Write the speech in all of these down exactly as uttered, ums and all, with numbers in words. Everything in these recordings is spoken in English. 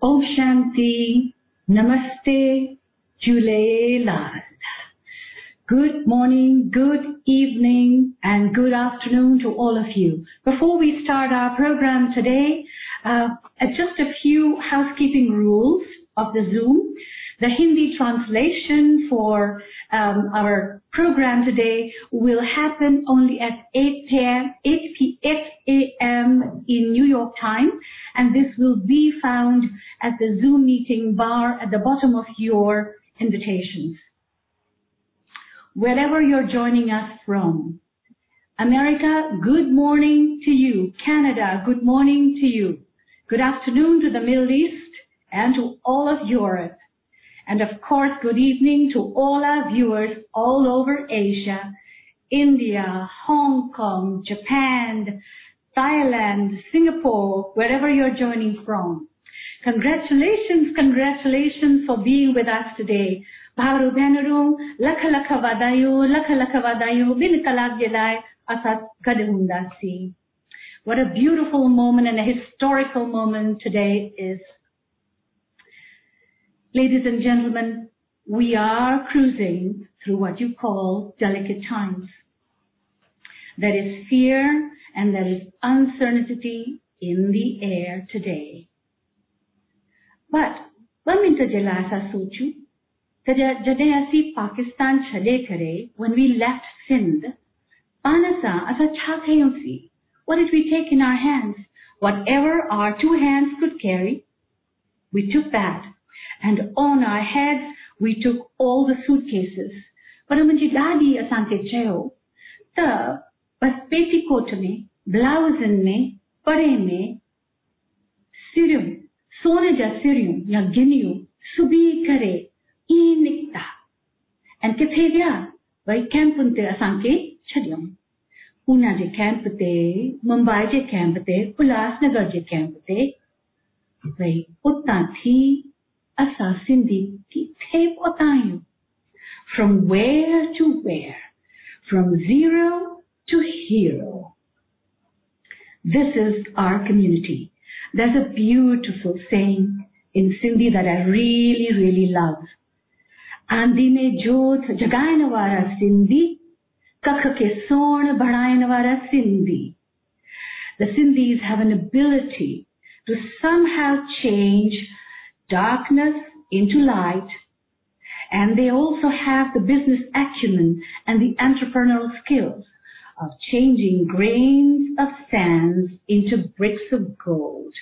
Om Shanti, Namaste, Jhulelal. Good morning, good evening, and good afternoon to all of you. Before we start our program today, uh, just a few housekeeping rules of the Zoom. The Hindi translation for um, our program today will happen only at eight a.m. in New York time, and this will be found at the Zoom meeting bar at the bottom of your invitations. Wherever you're joining us from, America, good morning to you. Canada, good morning to you. Good afternoon to the Middle East and to all of Europe. And of course, good evening to all our viewers all over Asia, India, Hong Kong, Japan, Thailand, Singapore, wherever you're joining from. Congratulations, congratulations for being with us today. Bharu Benaru, Lakha Lakha Vadayu, Lakha Lakha Vadayu, Bin Kalak Jelai, Asat Kadehundasi. What a beautiful moment and a historical moment today is. Ladies and gentlemen, we are cruising through what you call delicate times. There is fear and there is uncertainty in the air today. But, one minute jela asa sochu, jade asi Pakistan chale kare, when we left Sindh, panasa asa chakayong si, what did we take in our hands? Whatever our two hands could carry, we took that. And on our heads, we took all the suitcases. But मुझे दादी असांखे चयो त बस petticoat में, ब्लाउज़न में, परे में सिरियूं, सोने जा सिरियूं या गिनियूं सुबी करे ई निकता. ऐं किथे विया? भई कैंपुनि ते असांखे छॾियऊं. पूना जे कैंप ते, मुंबई जे कैंप ते, उल्हासनगर जे कैंप ते. भई उतां थी Asa Sindhi kithe potayu. From where to where? From zero to hero. This is our community. There's a beautiful saying in Sindhi that I really, really love. Andi mein jyot jagaine wala Sindhi, kakh ke son badhaine wala Sindhi. The Sindhis have an ability to somehow change darkness into light, and they also have the business acumen and the entrepreneurial skills of changing grains of sand into bricks of gold.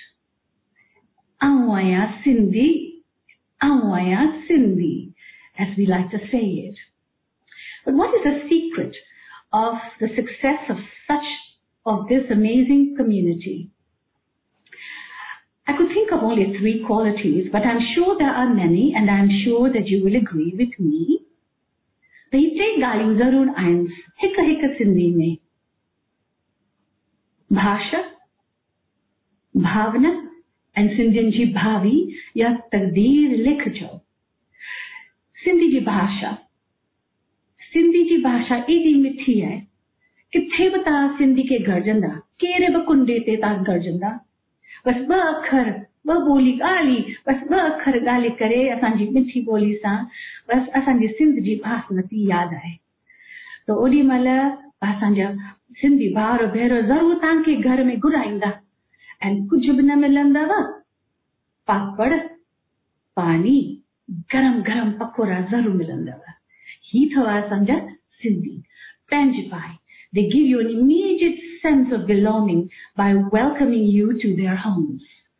Awaya Sindhi, Awaya Sindhi, as we like to say it. But what is the secret of the success of such, of this amazing community? I could think of only three qualities, but I'm sure there are many, and I'm sure that you will agree with me. The टे गालियूं ज़रूर आहिनि हिक हिक सिंधी में. भाषा, भावना, ऐं सिंधियुनि जी भावी या तक़दीर लिखजो. सिंधी जी भाषा, सिंधी जी भाषा एॾी मिठी आहे. किथे बि तव्हां सिंधी खे गरजंदा, कहिड़े बि कुंडे ते तव्हां गरजंदा. बस ब अखर, ब बोली ॻाल्हि, बस ब अखर ॻाल्हि करे असांजी मिठी ॿोली सां बस असांजी सिंध जी बासमती यादि आहे. त ओॾी महिल असांजा सिंधी भाउर भेर ज़रूर तव्हांखे घर में घुराईंदा ऐं कुझु बि न मिलंदव. पापड़, पानी, गरम गरम पकोड़ा ज़रूर मिलंदव. ही अथव असांजा सिंधी. पंहिंजे पाए. They give you an immediate sense of belonging by welcoming you to their homes.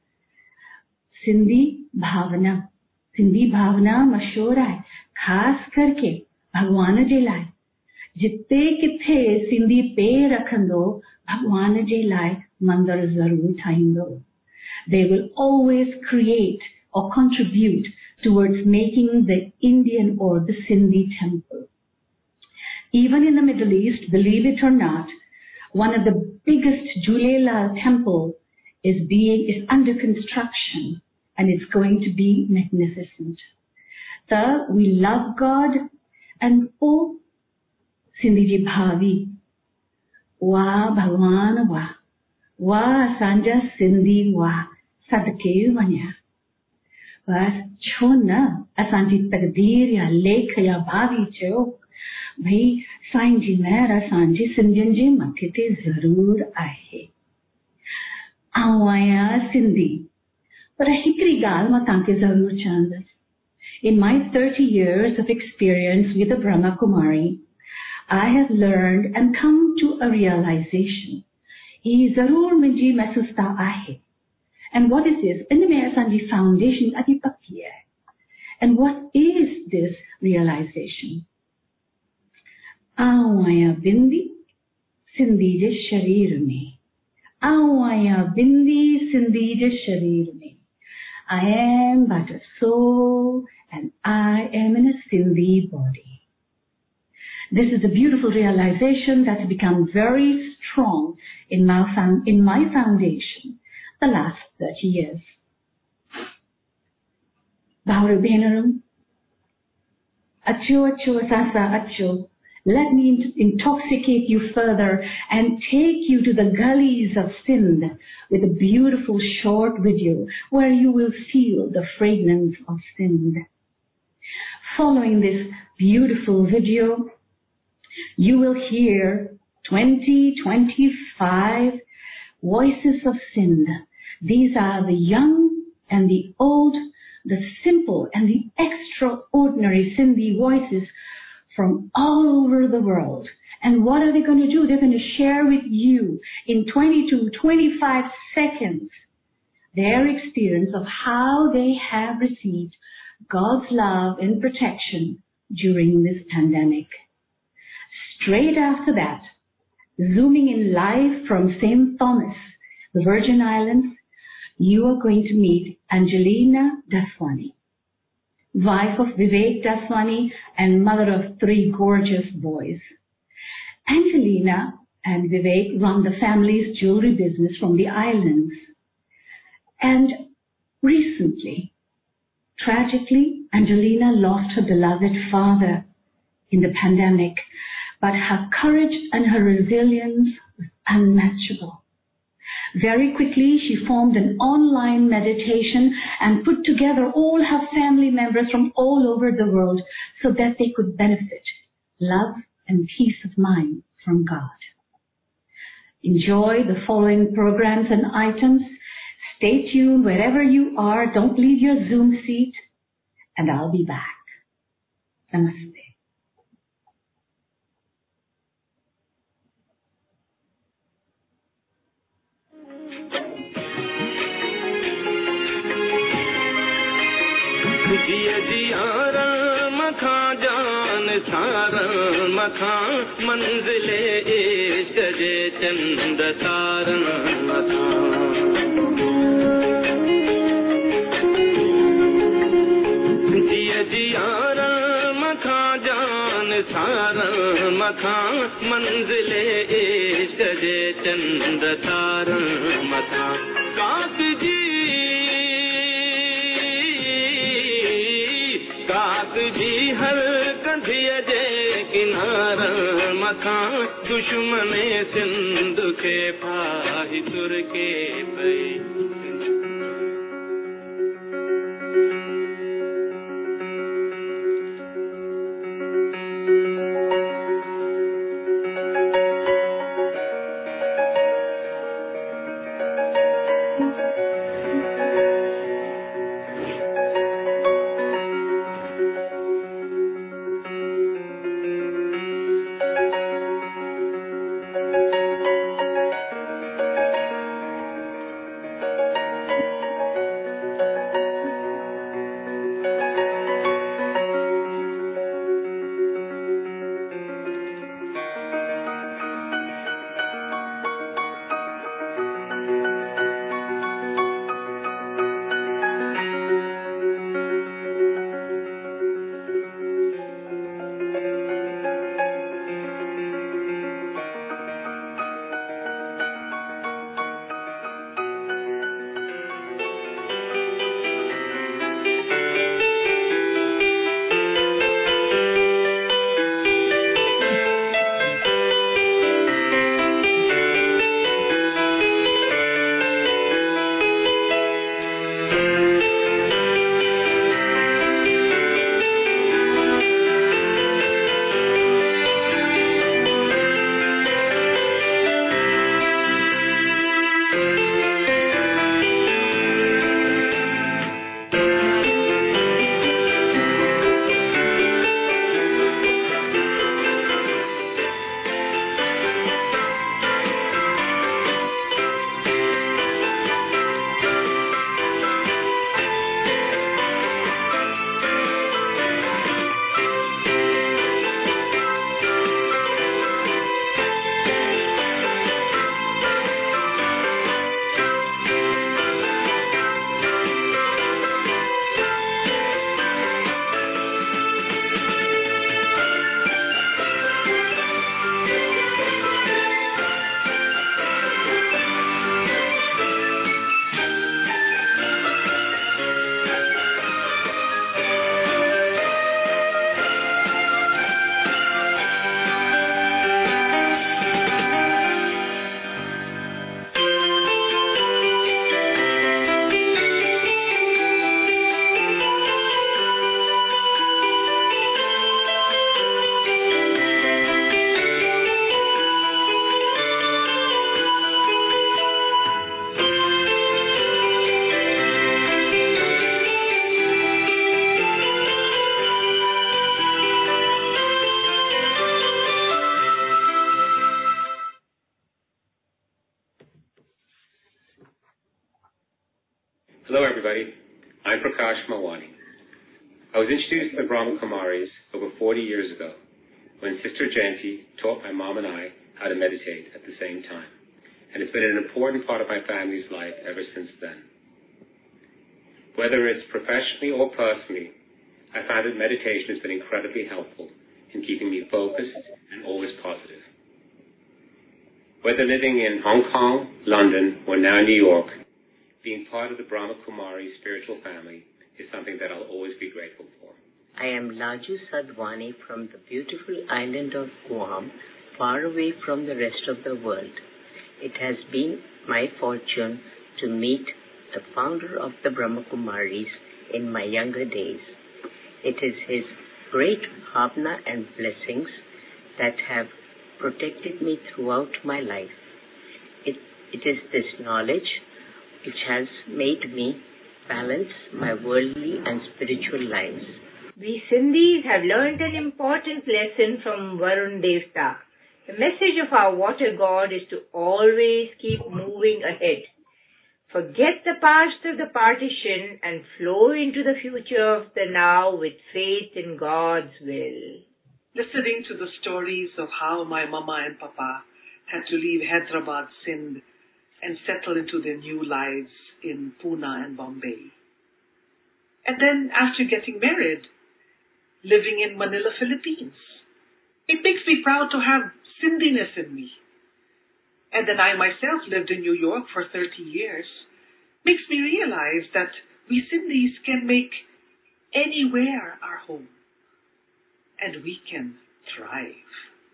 Sindhi Bhavana. Sindhi Bhavana मशहूर है, खास करके भगवान जे लाइ. जिते किथे सिंधी पेर रखंदो, भगवान जे लाइ मंदिर ज़रूर ठाहींदो. They will always create or contribute towards making the Indian or the Sindhi temple. Even in the Middle East, believe it or not, one of the biggest Jhulelal temple is being is under construction, and it's going to be magnificent. So we love God, and oh, Sindhi ji bhavi, wa Bhagwan wa, wa Sanja Sindhi wa, sadke vanya. पर छो न असांजी तकदीर या लेख या भावी चयो भई साईं जी महर असांजे सिंधियुनि जे मथे ते ज़रूर आहे। आऊं आहियां सिंधी, पर हिकिड़ी ॻाल्हि मां तव्हांखे ज़रूर चवंदसि। In my thirty years of experience with the Brahma Kumari, I have learned and come to a realization. He ज़रूर मुंहिंजी महसूसता आहे। And what is this? इन में असांजी फाउंडेशन अॼु पक्की आहे। And what is this realization? आऊं आहियां बिंदी सिंधी जे शरीर में। आऊं आहियां बिंदी सिंधी जे शरीर में। I am but a soul and I am in a Sindhi body. This is a beautiful realization that's become very strong in my, in my foundation the last thirty years. Bhauru Benarum, Acho Acho Asasa Acho, let me intoxicate you further and take you to the gullies of Sindh with a beautiful short video where you will feel the fragrance of Sindh. Following this beautiful video, you will hear twenty, twenty-five voices of Sindh. These are the young and the old, the simple and the extraordinary Sindhi voices from all over the world. And what are they going to do? They're going to share with you in twenty to twenty-five seconds their experience of how they have received God's love and protection during this pandemic. Straight after that, zooming in live from Saint Thomas, the Virgin Islands, you are going to meet Angelina Daswani, wife of Vivek Daswani and mother of three gorgeous boys. Angelina and Vivek run the family's jewelry business from the islands. And recently, tragically, Angelina lost her beloved father in the pandemic, but her courage and her resilience was unmatchable. Very quickly, she formed an online meditation and put together all her family members from all over the world so that they could benefit love and peace of mind from God. Enjoy the following programs and items. Stay tuned wherever you are. Don't leave your Zoom seat, and I'll be back. Namaste. जिया जियारा मखा जान सारा मखा मंजिले इश्क जे चंद तारा मखा जिया जियारा मखा जान सारा मखा मंजिले इश्क जे चंद तारा मखा काक जी काक जी हर कंधिया जे किनारा मखा दुश्मन सिंध के फाही तुर के पई Hello, everybody. I'm Prakash Malwani. I was introduced to the Brahma Kumaris over forty years ago when Sister Jayanti taught my mom and I how to meditate at the same time. And it's been an important part of my family's life ever since then. Whether it's professionally or personally, I found that meditation has been incredibly helpful in keeping me focused and always positive. Whether living in Hong Kong, London, or now New York, being part of the Brahma Kumari spiritual family is something that I'll always be grateful for. I am Laju Sadhwani from the beautiful island of Guam, far away from the rest of the world. It has been my fortune to meet the founder of the Brahma Kumaris in my younger days. It is his great bhavna and blessings that have protected me throughout my life. It, it is this knowledge which has made me balance my worldly and spiritual lives. We Sindhis have learned an important lesson from Varun Devta. The message of our water god is to always keep moving ahead. Forget the past of the partition and flow into the future of the now with faith in God's will. Listening to the stories of how my mama and papa had to leave Hyderabad, Sindh, and settle into their new lives in Pune and Bombay. And then after getting married, living in Manila, Philippines. It makes me proud to have Sindhiness in me. And that I myself lived in New York for thirty years makes me realize that we Sindhis can make anywhere our home. And we can thrive.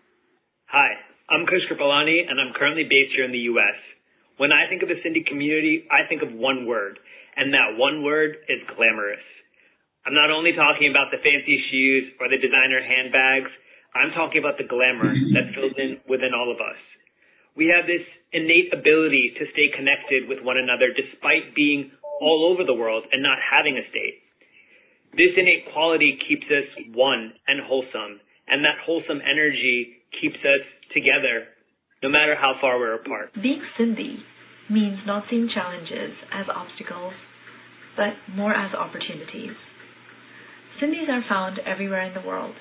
Hi, I'm Krish Kripalani, and I'm currently based here in the U S When I think of the Sindhi community, I think of one word, and that one word is glamorous. I'm not only talking about the fancy shoes or the designer handbags, I'm talking about the glamour that fills in within all of us. We have this innate ability to stay connected with one another despite being all over the world and not having a state. This innate quality keeps us one and wholesome, and that wholesome energy keeps us together no matter how far we're apart. Being Sindhi means not seeing challenges as obstacles, but more as opportunities. Sindhis are found everywhere in the world.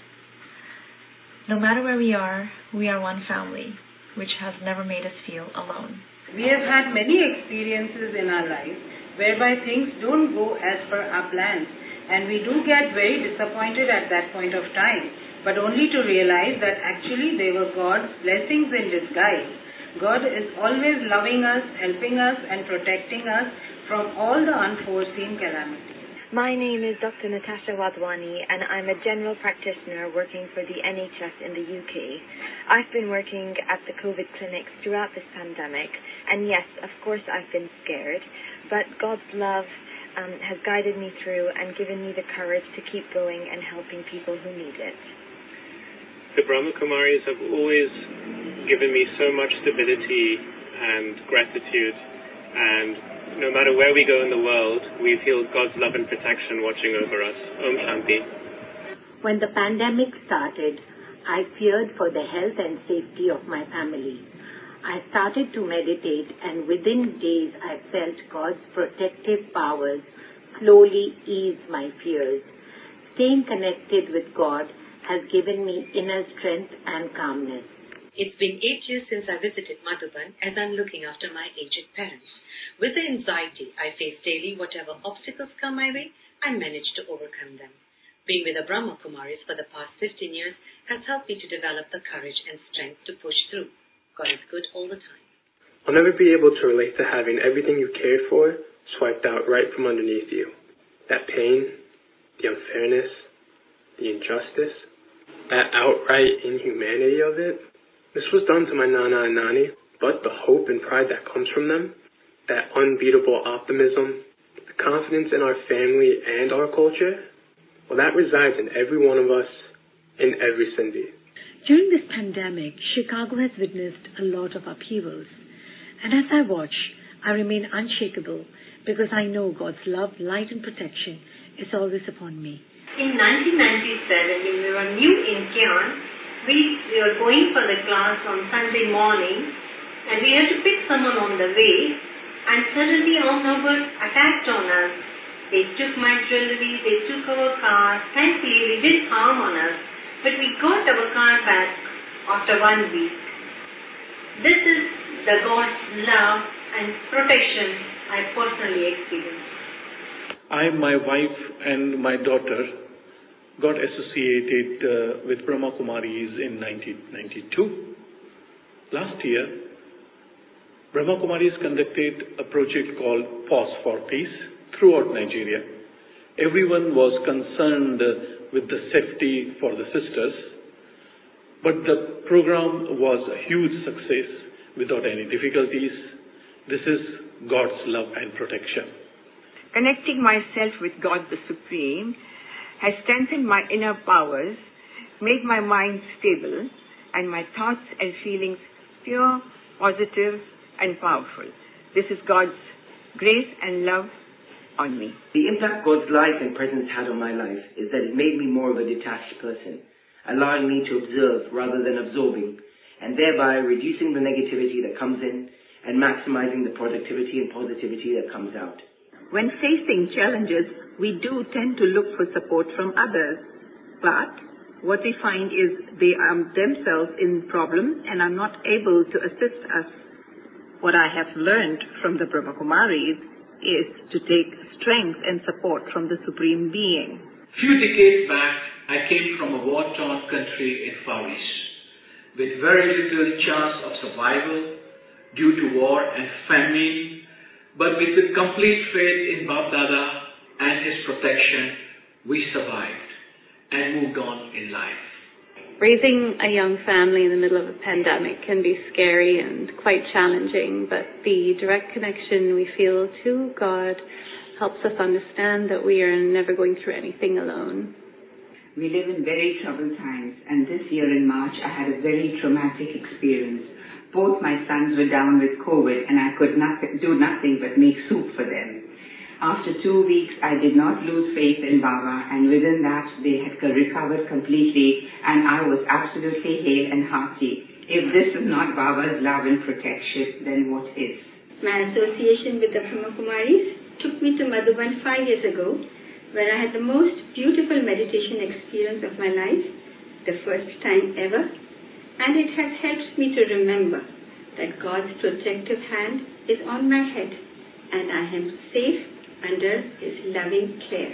No matter where we are, we are one family, which has never made us feel alone. We have had many experiences in our lives whereby things don't go as per our plans, and we do get very disappointed at that point of time, but only to realize that actually they were God's blessings in disguise. God is always loving us, helping us, and protecting us from all the unforeseen calamities. My name is Doctor Natasha Wadhwani, and I'm a general practitioner working for the N H S in the U K. I've been working at the COVID clinics throughout this pandemic, and yes, of course I've been scared, but God's love um, has guided me through and given me the courage to keep going and helping people who need it. The Brahma Kumaris have always given me so much stability and gratitude, and no matter where we go in the world, we feel God's love and protection watching over us. Om Shanti. When the pandemic started, I feared for the health and safety of my family. I started to meditate, and within days I felt God's protective powers slowly ease my fears. Staying connected with God has given me inner strength and calmness. It's been eight years since I visited Madhuban as I'm looking after my aged parents. With the anxiety I face daily, whatever obstacles come my way, I manage to overcome them. Being with the Brahma Kumaris for the past fifteen years has helped me to develop the courage and strength to push through. God is good all the time. I'll never be able to relate to having everything you cared for swiped out right from underneath you. That pain, the unfairness, the injustice, that outright inhumanity of it. This was done to my Nana and Nani, but the hope and pride that comes from them, that unbeatable optimism, the confidence in our family and our culture, well, that resides in every one of us, in every Sindhi. During this pandemic, Chicago has witnessed a lot of upheavals. And as I watch, I remain unshakable because I know God's love, light, and protection is always upon me. In nineteen ninety-seven, when we were new in Kian, we, we were going for the class on Sunday morning, and we had to pick someone on the way. and suddenly our neighbors attacked on us. They took my jewelry, they took our car. Thankfully, they didn't harm on us, but we got our car back after one week. This is the God's love and protection I personally experienced. I, my wife, and my daughter got associated uh, with Brahma Kumaris in nineteen ninety-two. Last year, Brahma Kumaris conducted a project called Pause for Peace throughout Nigeria. Everyone was concerned uh, with the safety for the sisters, but the program was a huge success without any difficulties. This is God's love and protection. Connecting myself with God the Supreme has strengthened my inner powers, made my mind stable, and my thoughts and feelings pure, positive, and powerful. This is God's grace and love on me. The impact God's light and presence had on my life is that it made me more of a detached person, allowing me to observe rather than absorbing, and thereby reducing the negativity that comes in and maximizing the productivity and positivity that comes out. When facing challenges, we do tend to look for support from others, but what we find is they are themselves in problems and are not able to assist us. What I have learned from the Brahma Kumaris is to take strength and support from the Supreme Being. Few decades back, I came from a war-torn country in Far East, with very little chance of survival due to war and famine, but with the complete faith in Bap Dada and his protection, we survived and moved on in life. Raising a young family in the middle of a pandemic can be scary and quite challenging, but the direct connection we feel to God helps us understand that we are never going through anything alone. We live in very troubled times, and this year in March I had a very traumatic experience. Both my sons were down with COVID, and I could not do nothing but make soup for them. After two weeks, I did not lose faith in Baba, and within that, they had recovered completely, and I was absolutely hale and hearty. If this is not Baba's love and protection, then what is? My association with the Brahma Kumaris took me to Madhuban five years ago, where I had the most beautiful meditation experience of my life, the first time ever, and it has helped me to remember that God's protective hand is on my head, and I am safe under His loving care.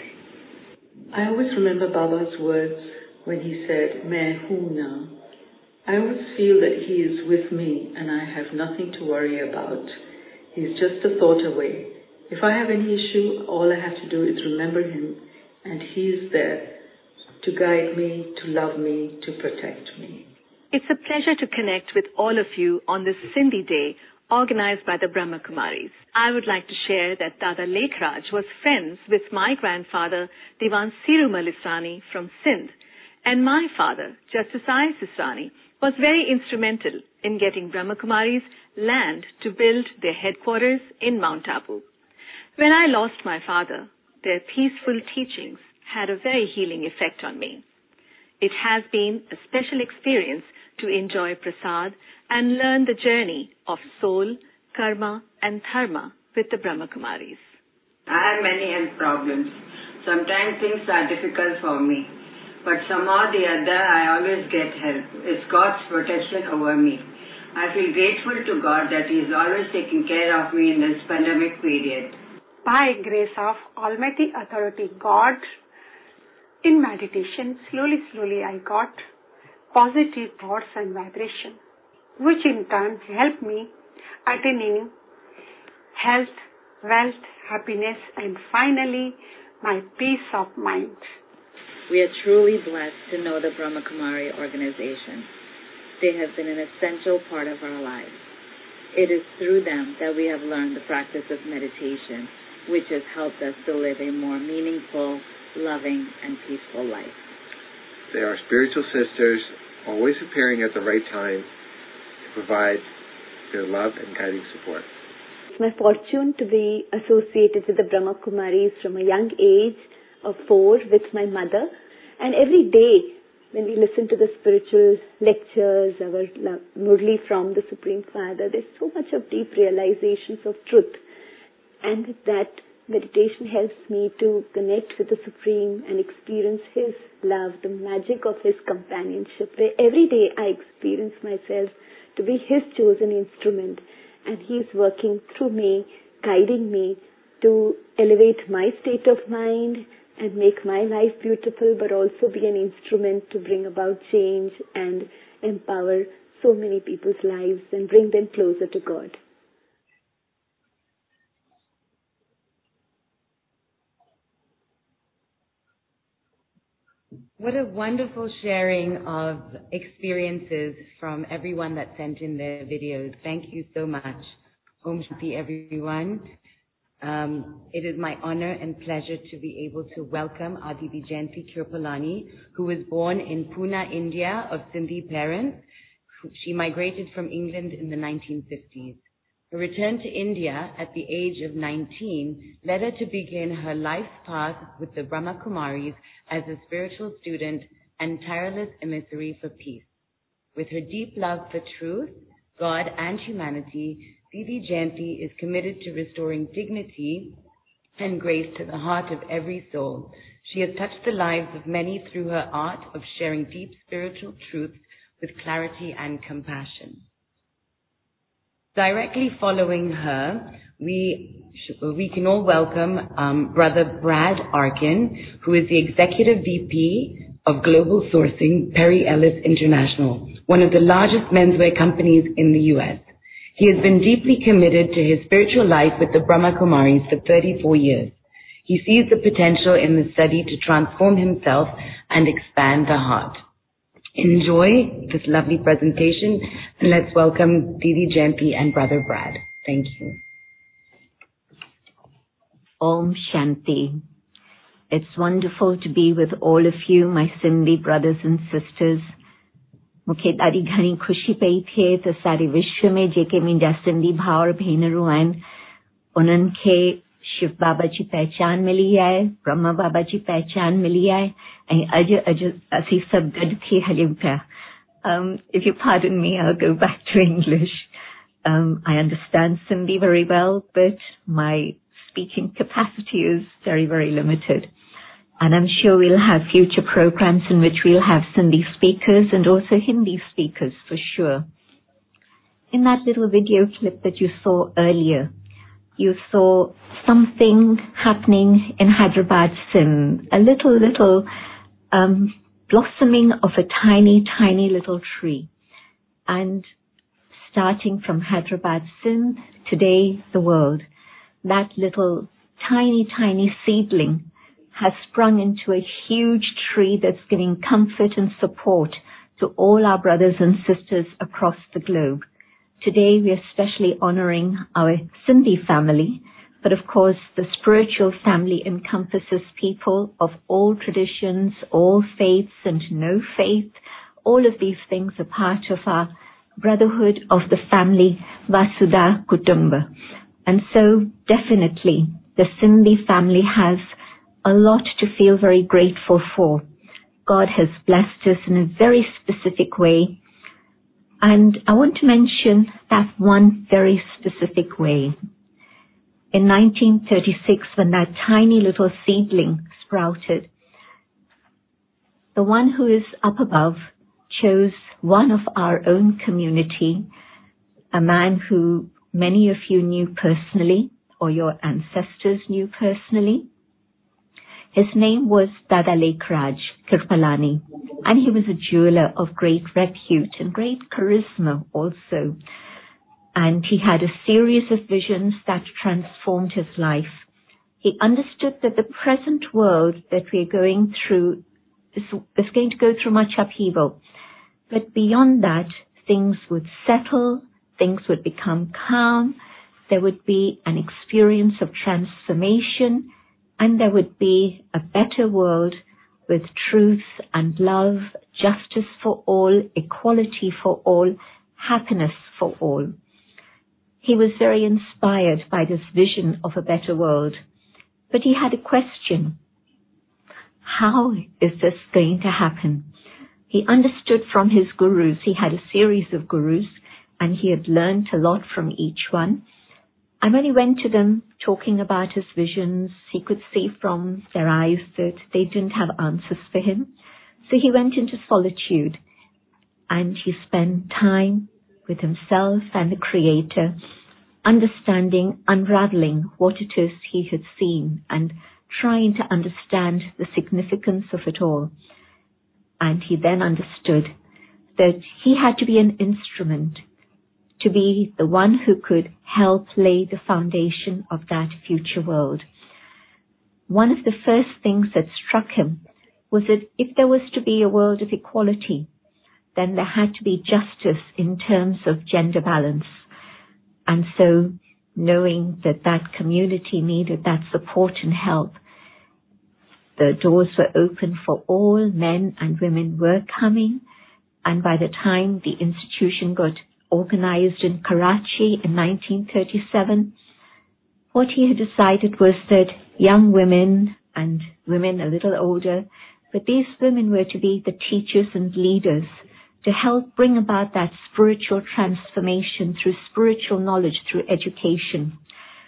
I always remember Baba's words when he said, "Main hoon na." I always feel that he is with me and I have nothing to worry about. He's just a thought away. If I have any issue, all I have to do is remember him, and he is there to guide me, to love me, to protect me. It's a pleasure to connect with all of you on this Sindhi Day organized by the Brahma Kumaris. I would like to share that Dada Lekhraj was friends with my grandfather, Diwan Sirumal Israni from Sindh, and my father, Justice I. Israni, was very instrumental in getting Brahma Kumaris land to build their headquarters in Mount Abu. When I lost my father, their peaceful teachings had a very healing effect on me. It has been a special experience to enjoy prasad and learn the journey of soul, karma and dharma with the Brahma Kumaris. I have many health problems. Sometimes things are difficult for me, but somehow or the other I always get help. It's God's protection over me. I feel grateful to God that He is always taking care of me in this pandemic period. By grace of Almighty Authority God, in meditation, slowly, slowly I got positive thoughts and vibration, which in turn helped me attaining health, wealth, happiness, and finally my peace of mind. We are truly blessed to know the Brahma Kumari organization. They have been an essential part of our lives. It is through them that we have learned the practice of meditation, which has helped us to live a more meaningful, loving, and peaceful life. They are spiritual sisters, always appearing at the right time to provide their love and guiding support. It's my fortune to be associated with the Brahma Kumaris from a young age of four with my mother. And every day when we listen to the spiritual lectures, our Murli from the Supreme Father, there's so much of deep realizations of truth and that meditation helps me to connect with the Supreme and experience His love, the magic of His companionship, where every day I experience myself to be His chosen instrument, and He is working through me, guiding me to elevate my state of mind and make my life beautiful, but also be an instrument to bring about change and empower so many people's lives and bring them closer to God. What a wonderful sharing of experiences from everyone that sent in their videos. Thank you so much. Om Shanti, everyone. Um, it is my honor and pleasure to be able to welcome Aditi Jayanti Kirpalani, who was born in Pune, India, of Sindhi parents. She migrated from England in the nineteen fifties. Her return to India at the age of nineteen led her to begin her life's path with the Brahma Kumaris as a spiritual student and tireless emissary for peace. With her deep love for truth, God, and humanity, Didi Jayanti is committed to restoring dignity and grace to the heart of every soul. She has touched the lives of many through her art of sharing deep spiritual truths with clarity and compassion. Directly following her, we we can all welcome um, Brother Brad Arkin, who is the Executive V P of Global Sourcing, Perry Ellis International, one of the largest menswear companies in the U S. He has been deeply committed to his spiritual life with the Brahma Kumaris for thirty-four years. He sees the potential in the study to transform himself and expand the heart. Enjoy this lovely presentation, and let's welcome Didi Jayanti and Brother Brad. Thank you. Om Shanti. It's wonderful to be with all of you, my Sindhi brothers and sisters. मूंखे ॾाढी घणी ख़ुशी पई थिए त सारे विश्व में जेके मुंहिंजा सिंधी भाउर भेनरूं आहिनि उन्हनि खे शिव बाबा जी पहचान मिली आहे, ब्रह्मा बाबा जी पहचान मिली आहे ऐं अॼु अॼु असीं सभु गॾु थी हलियूं पिया. Um, if you pardon me, I'll go back to English. Um, I understand Sindhi very well, but my speaking capacity is very, very limited. And I'm sure we'll have future programs in which we'll have Sindhi speakers and also Hindi speakers for sure. In that little video clip that you saw earlier, you saw something happening in Hyderabad, Sindh, a little, little um, blossoming of a tiny, tiny little tree. And starting from Hyderabad, Sindh, today the world, that little tiny, tiny seedling has sprung into a huge tree that's giving comfort and support to all our brothers and sisters across the globe. Today we are especially honoring our Sindhi family, but of course the spiritual family encompasses people of all traditions, all faiths and no faith. All of these things are part of our brotherhood of the family Vasudha Kutumba. And so definitely the Sindhi family has a lot to feel very grateful for. God has blessed us in a very specific way. And I want to mention that one very specific way. In nineteen thirty-six, when that tiny little seedling sprouted, the one who is up above chose one of our own community, a man who many of you knew personally, or your ancestors knew personally. His name was Dada Lekraj Kirpalani, and he was a jeweler of great repute and great charisma also. And he had a series of visions that transformed his life. He understood that the present world that we're going through is, is going to go through much upheaval. But beyond that, things would settle, things would become calm, there would be an experience of transformation, and there would be a better world with truth and love, justice for all, equality for all, happiness for all. He was very inspired by this vision of a better world. But he had a question. How is this going to happen? He understood from his gurus, he had a series of gurus, and he had learned a lot from each one. And when he went to them talking about his visions, he could see from their eyes that they didn't have answers for him. So he went into solitude and he spent time with himself and the Creator, understanding, unraveling what it is he had seen and trying to understand the significance of it all. And he then understood that he had to be an instrument, to be the one who could help lay the foundation of that future world. One of the first things that struck him was that if there was to be a world of equality, then there had to be justice in terms of gender balance. And so, knowing that that community needed that support and help, the doors were open for all. Men and women were coming, and by the time the institution got organized in Karachi in nineteen thirty-seven, what he had decided was that young women and women a little older, but these women were to be the teachers and leaders to help bring about that spiritual transformation through spiritual knowledge, through education.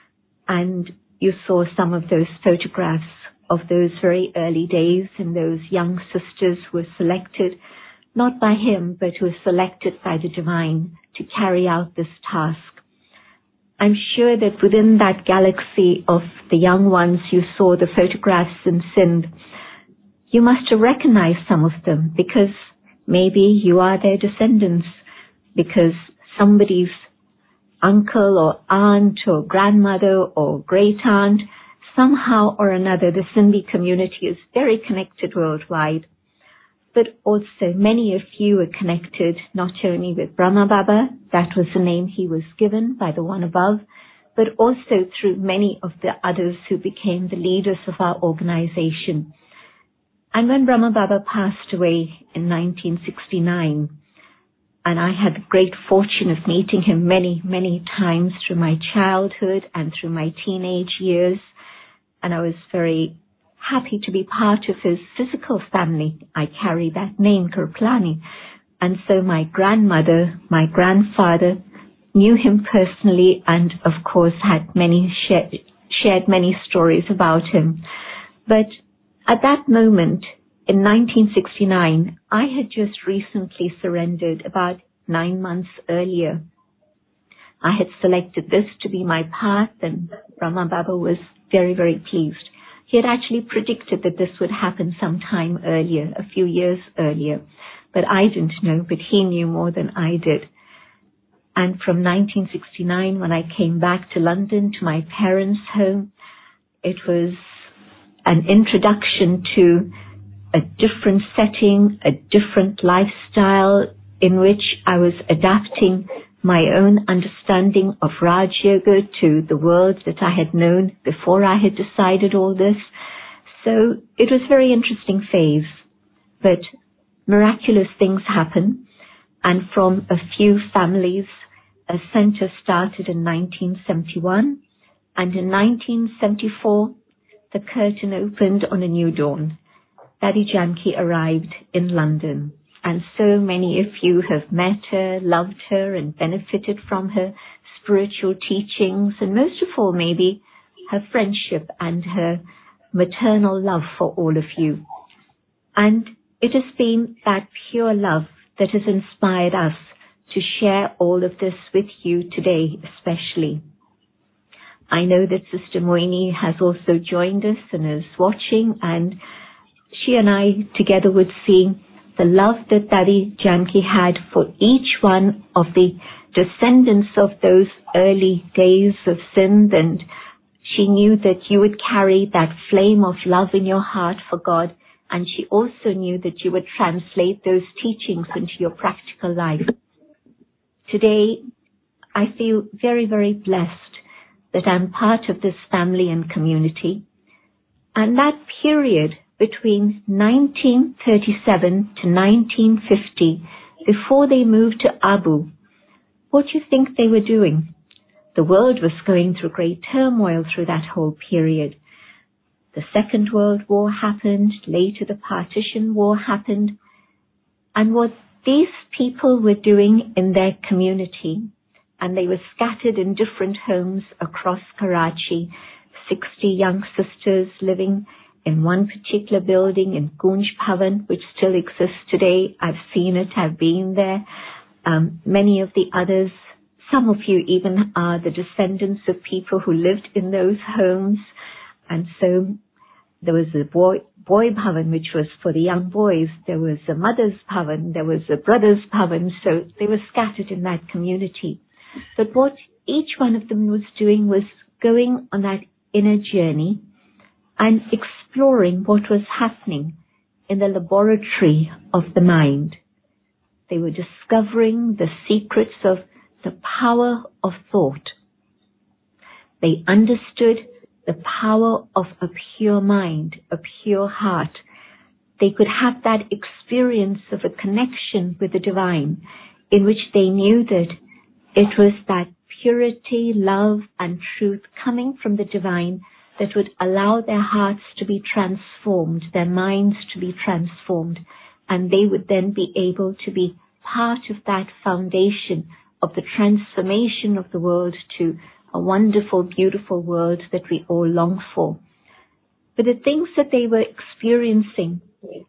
And you saw some of those photographs of those very early days, and those young sisters were selected, not by him, but were selected by the divine to carry out this task. I'm sure that within that galaxy of the young ones you saw the photographs in Sindh, you must have recognized some of them, because maybe you are their descendants, because somebody's uncle or aunt or grandmother or great aunt, somehow or another, the Sindhi community is very connected worldwide. But also many of you are connected not only with Brahma Baba, that was the name he was given by the one above, but also through many of the others who became the leaders of our organization. And when Brahma Baba passed away in nineteen sixty-nine, and I had the great fortune of meeting him many, many times through my childhood and through my teenage years, and I was very happy to be part of his physical family. I carry that name, Kirplani. And so my grandmother, my grandfather knew him personally, and of course had many shared, shared many stories about him. But at that moment, in nineteen sixty-nine, I had just recently surrendered about nine months earlier. I had selected this to be my path, and Brahma Baba was very, very pleased. He had actually predicted that this would happen sometime earlier, a few years earlier. But I didn't know, but he knew more than I did. And from nineteen sixty-nine, when I came back to London, to my parents' home, it was an introduction to a different setting, a different lifestyle in which I was adapting my own understanding of Raj Yoga to the world that I had known before I had decided all this. So it was a very interesting phase, but miraculous things happen. And from a few families, a center started in nineteen seventy-one, and in nineteen seventy-four, the curtain opened on a new dawn. Dadi Janki arrived in London. And so many of you have met her, loved her, and benefited from her spiritual teachings, and most of all, maybe, her friendship and her maternal love for all of you. And it has been that pure love that has inspired us to share all of this with you today, especially. I know that Sister Moini has also joined us and is watching, and she and I together would see the love that Dadi Janki had for each one of the descendants of those early days of Sindh, and she knew that you would carry that flame of love in your heart for God, and she also knew that you would translate those teachings into your practical life. Today, I feel very, very blessed that I'm part of this family and community, and that period between nineteen thirty-seven to nineteen fifty, before they moved to Abu, what do you think they were doing? The world was going through great turmoil through that whole period. The Second World War happened, later the Partition War happened, and what these people were doing in their community, and they were scattered in different homes across Karachi. sixty young sisters living in one particular building in Kunj Bhavan, which still exists today. I've seen it, I've been there. Um, many of the others, some of you even are the descendants of people who lived in those homes. And so there was a boy, boy bhavan, which was for the young boys. There was a mother's bhavan. There was a brother's bhavan. So they were scattered in that community. But what each one of them was doing was going on that inner journey and exploring what was happening in the laboratory of the mind. They were discovering the secrets of the power of thought. They understood the power of a pure mind, a pure heart. They could have that experience of a connection with the divine in which they knew that it was that purity, love, and truth coming from the divine that would allow their hearts to be transformed, their minds to be transformed, and they would then be able to be part of that foundation of the transformation of the world to a wonderful, beautiful world that we all long for. But the things that they were experiencing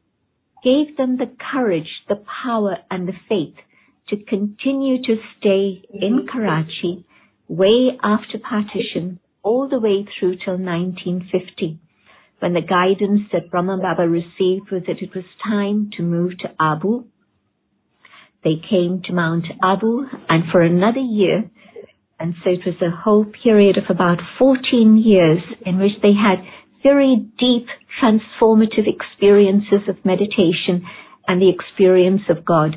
gave them the courage, the power, and the faith to continue to stay in Karachi way after partition, all the way through till nineteen fifty, when the guidance that Brahma Baba received was that it was time to move to Abu. They came to Mount Abu, and for another year, and so it was a whole period of about fourteen years in which they had very deep transformative experiences of meditation and the experience of God.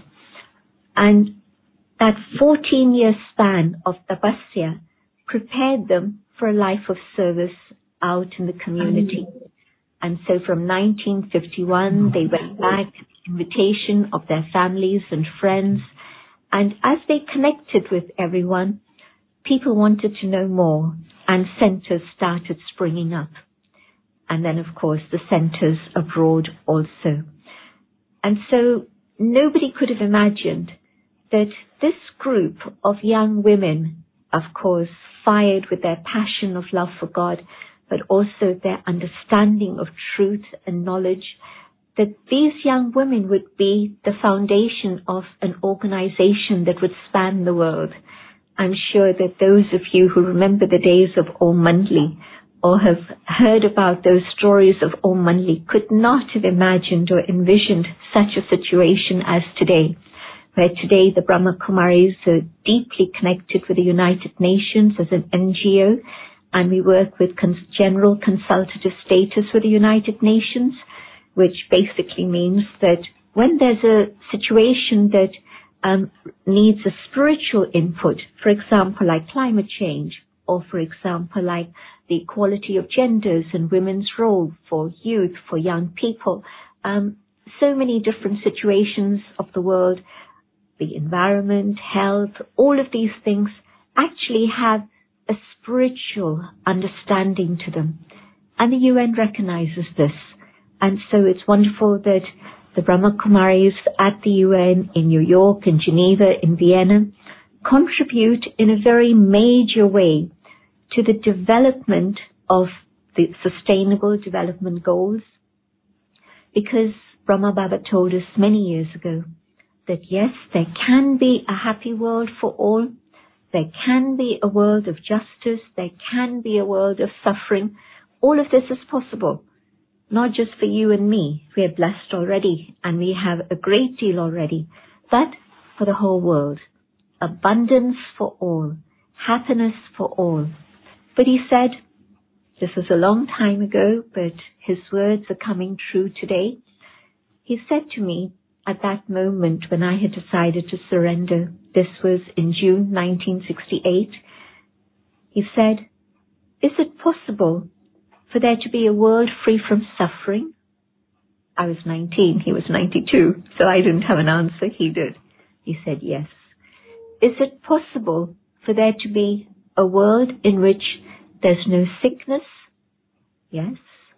And that fourteen-year span of tapasya prepared them for a life of service out in the community. Mm-hmm. And so from nineteen fifty-one, they went back at the invitation of their families and friends. And as they connected with everyone, people wanted to know more, and centers started springing up. And then, of course, the centers abroad also. And so nobody could have imagined that this group of young women, of course, fired with their passion of love for God, but also their understanding of truth and knowledge, that these young women would be the foundation of an organization that would span the world. I'm sure that those of you who remember the days of Om Mandli or have heard about those stories of Om Mandli could not have imagined or envisioned such a situation as today, where today the Brahma Kumaris are deeply connected with the United Nations as an N G O, and we work with cons- general consultative status with the United Nations, which basically means that when there's a situation that um, needs a spiritual input, for example, like climate change, or for example, like the equality of genders and women's role for youth, for young people, um, so many different situations of the world, the environment, health, all of these things actually have a spiritual understanding to them. And the U N recognizes this. And so it's wonderful that the Brahma Kumaris at the U N in New York, in Geneva, in Vienna, contribute in a very major way to the development of the Sustainable Development Goals. Because Brahma Baba told us many years ago that yes, there can be a happy world for all. There can be a world of justice. There can be a world of suffering. All of this is possible. Not just for you and me. We are blessed already and we have a great deal already. But for the whole world. Abundance for all. Happiness for all. But he said, this was a long time ago, but his words are coming true today. He said to me at that moment when I had decided to surrender, this was in June nineteen sixty-eight, he said, is it possible for there to be a world free from suffering? I was nineteen, he was ninety-two, so I didn't have an answer, he did. He said, yes. Is it possible for there to be a world in which there's no sickness? Yes.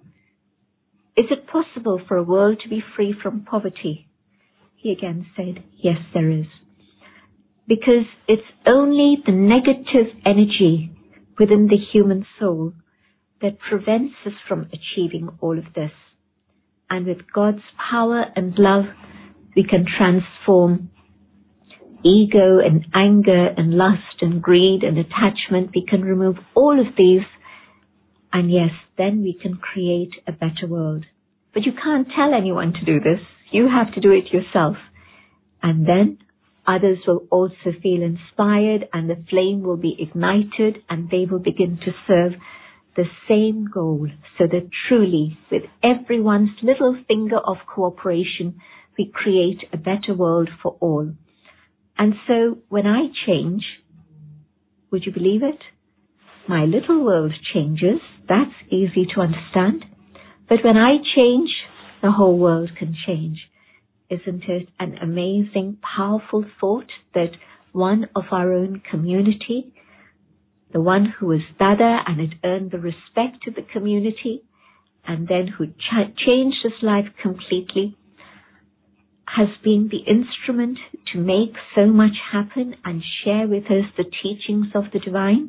Is it possible for a world to be free from poverty? He again said, yes, there is. because it's only the negative energy within the human soul that prevents us from achieving all of this. And with God's power and love, we can transform ego and anger and lust and greed and attachment. We can remove all of these, and yes, then we can create a better world. But you can't tell anyone to do this. You have to do it yourself. And then others will also feel inspired, and the flame will be ignited, and they will begin to serve the same goal, so that truly, with everyone's little finger of cooperation, we create a better world for all. And so when I change, would you believe it? My little world changes. That's easy to understand. But when I change, the whole world can change. Isn't it an amazing, powerful thought that one of our own community, the one who was Dada and had earned the respect of the community, and then who ch- changed his life completely, has been the instrument to make so much happen and share with us the teachings of the divine?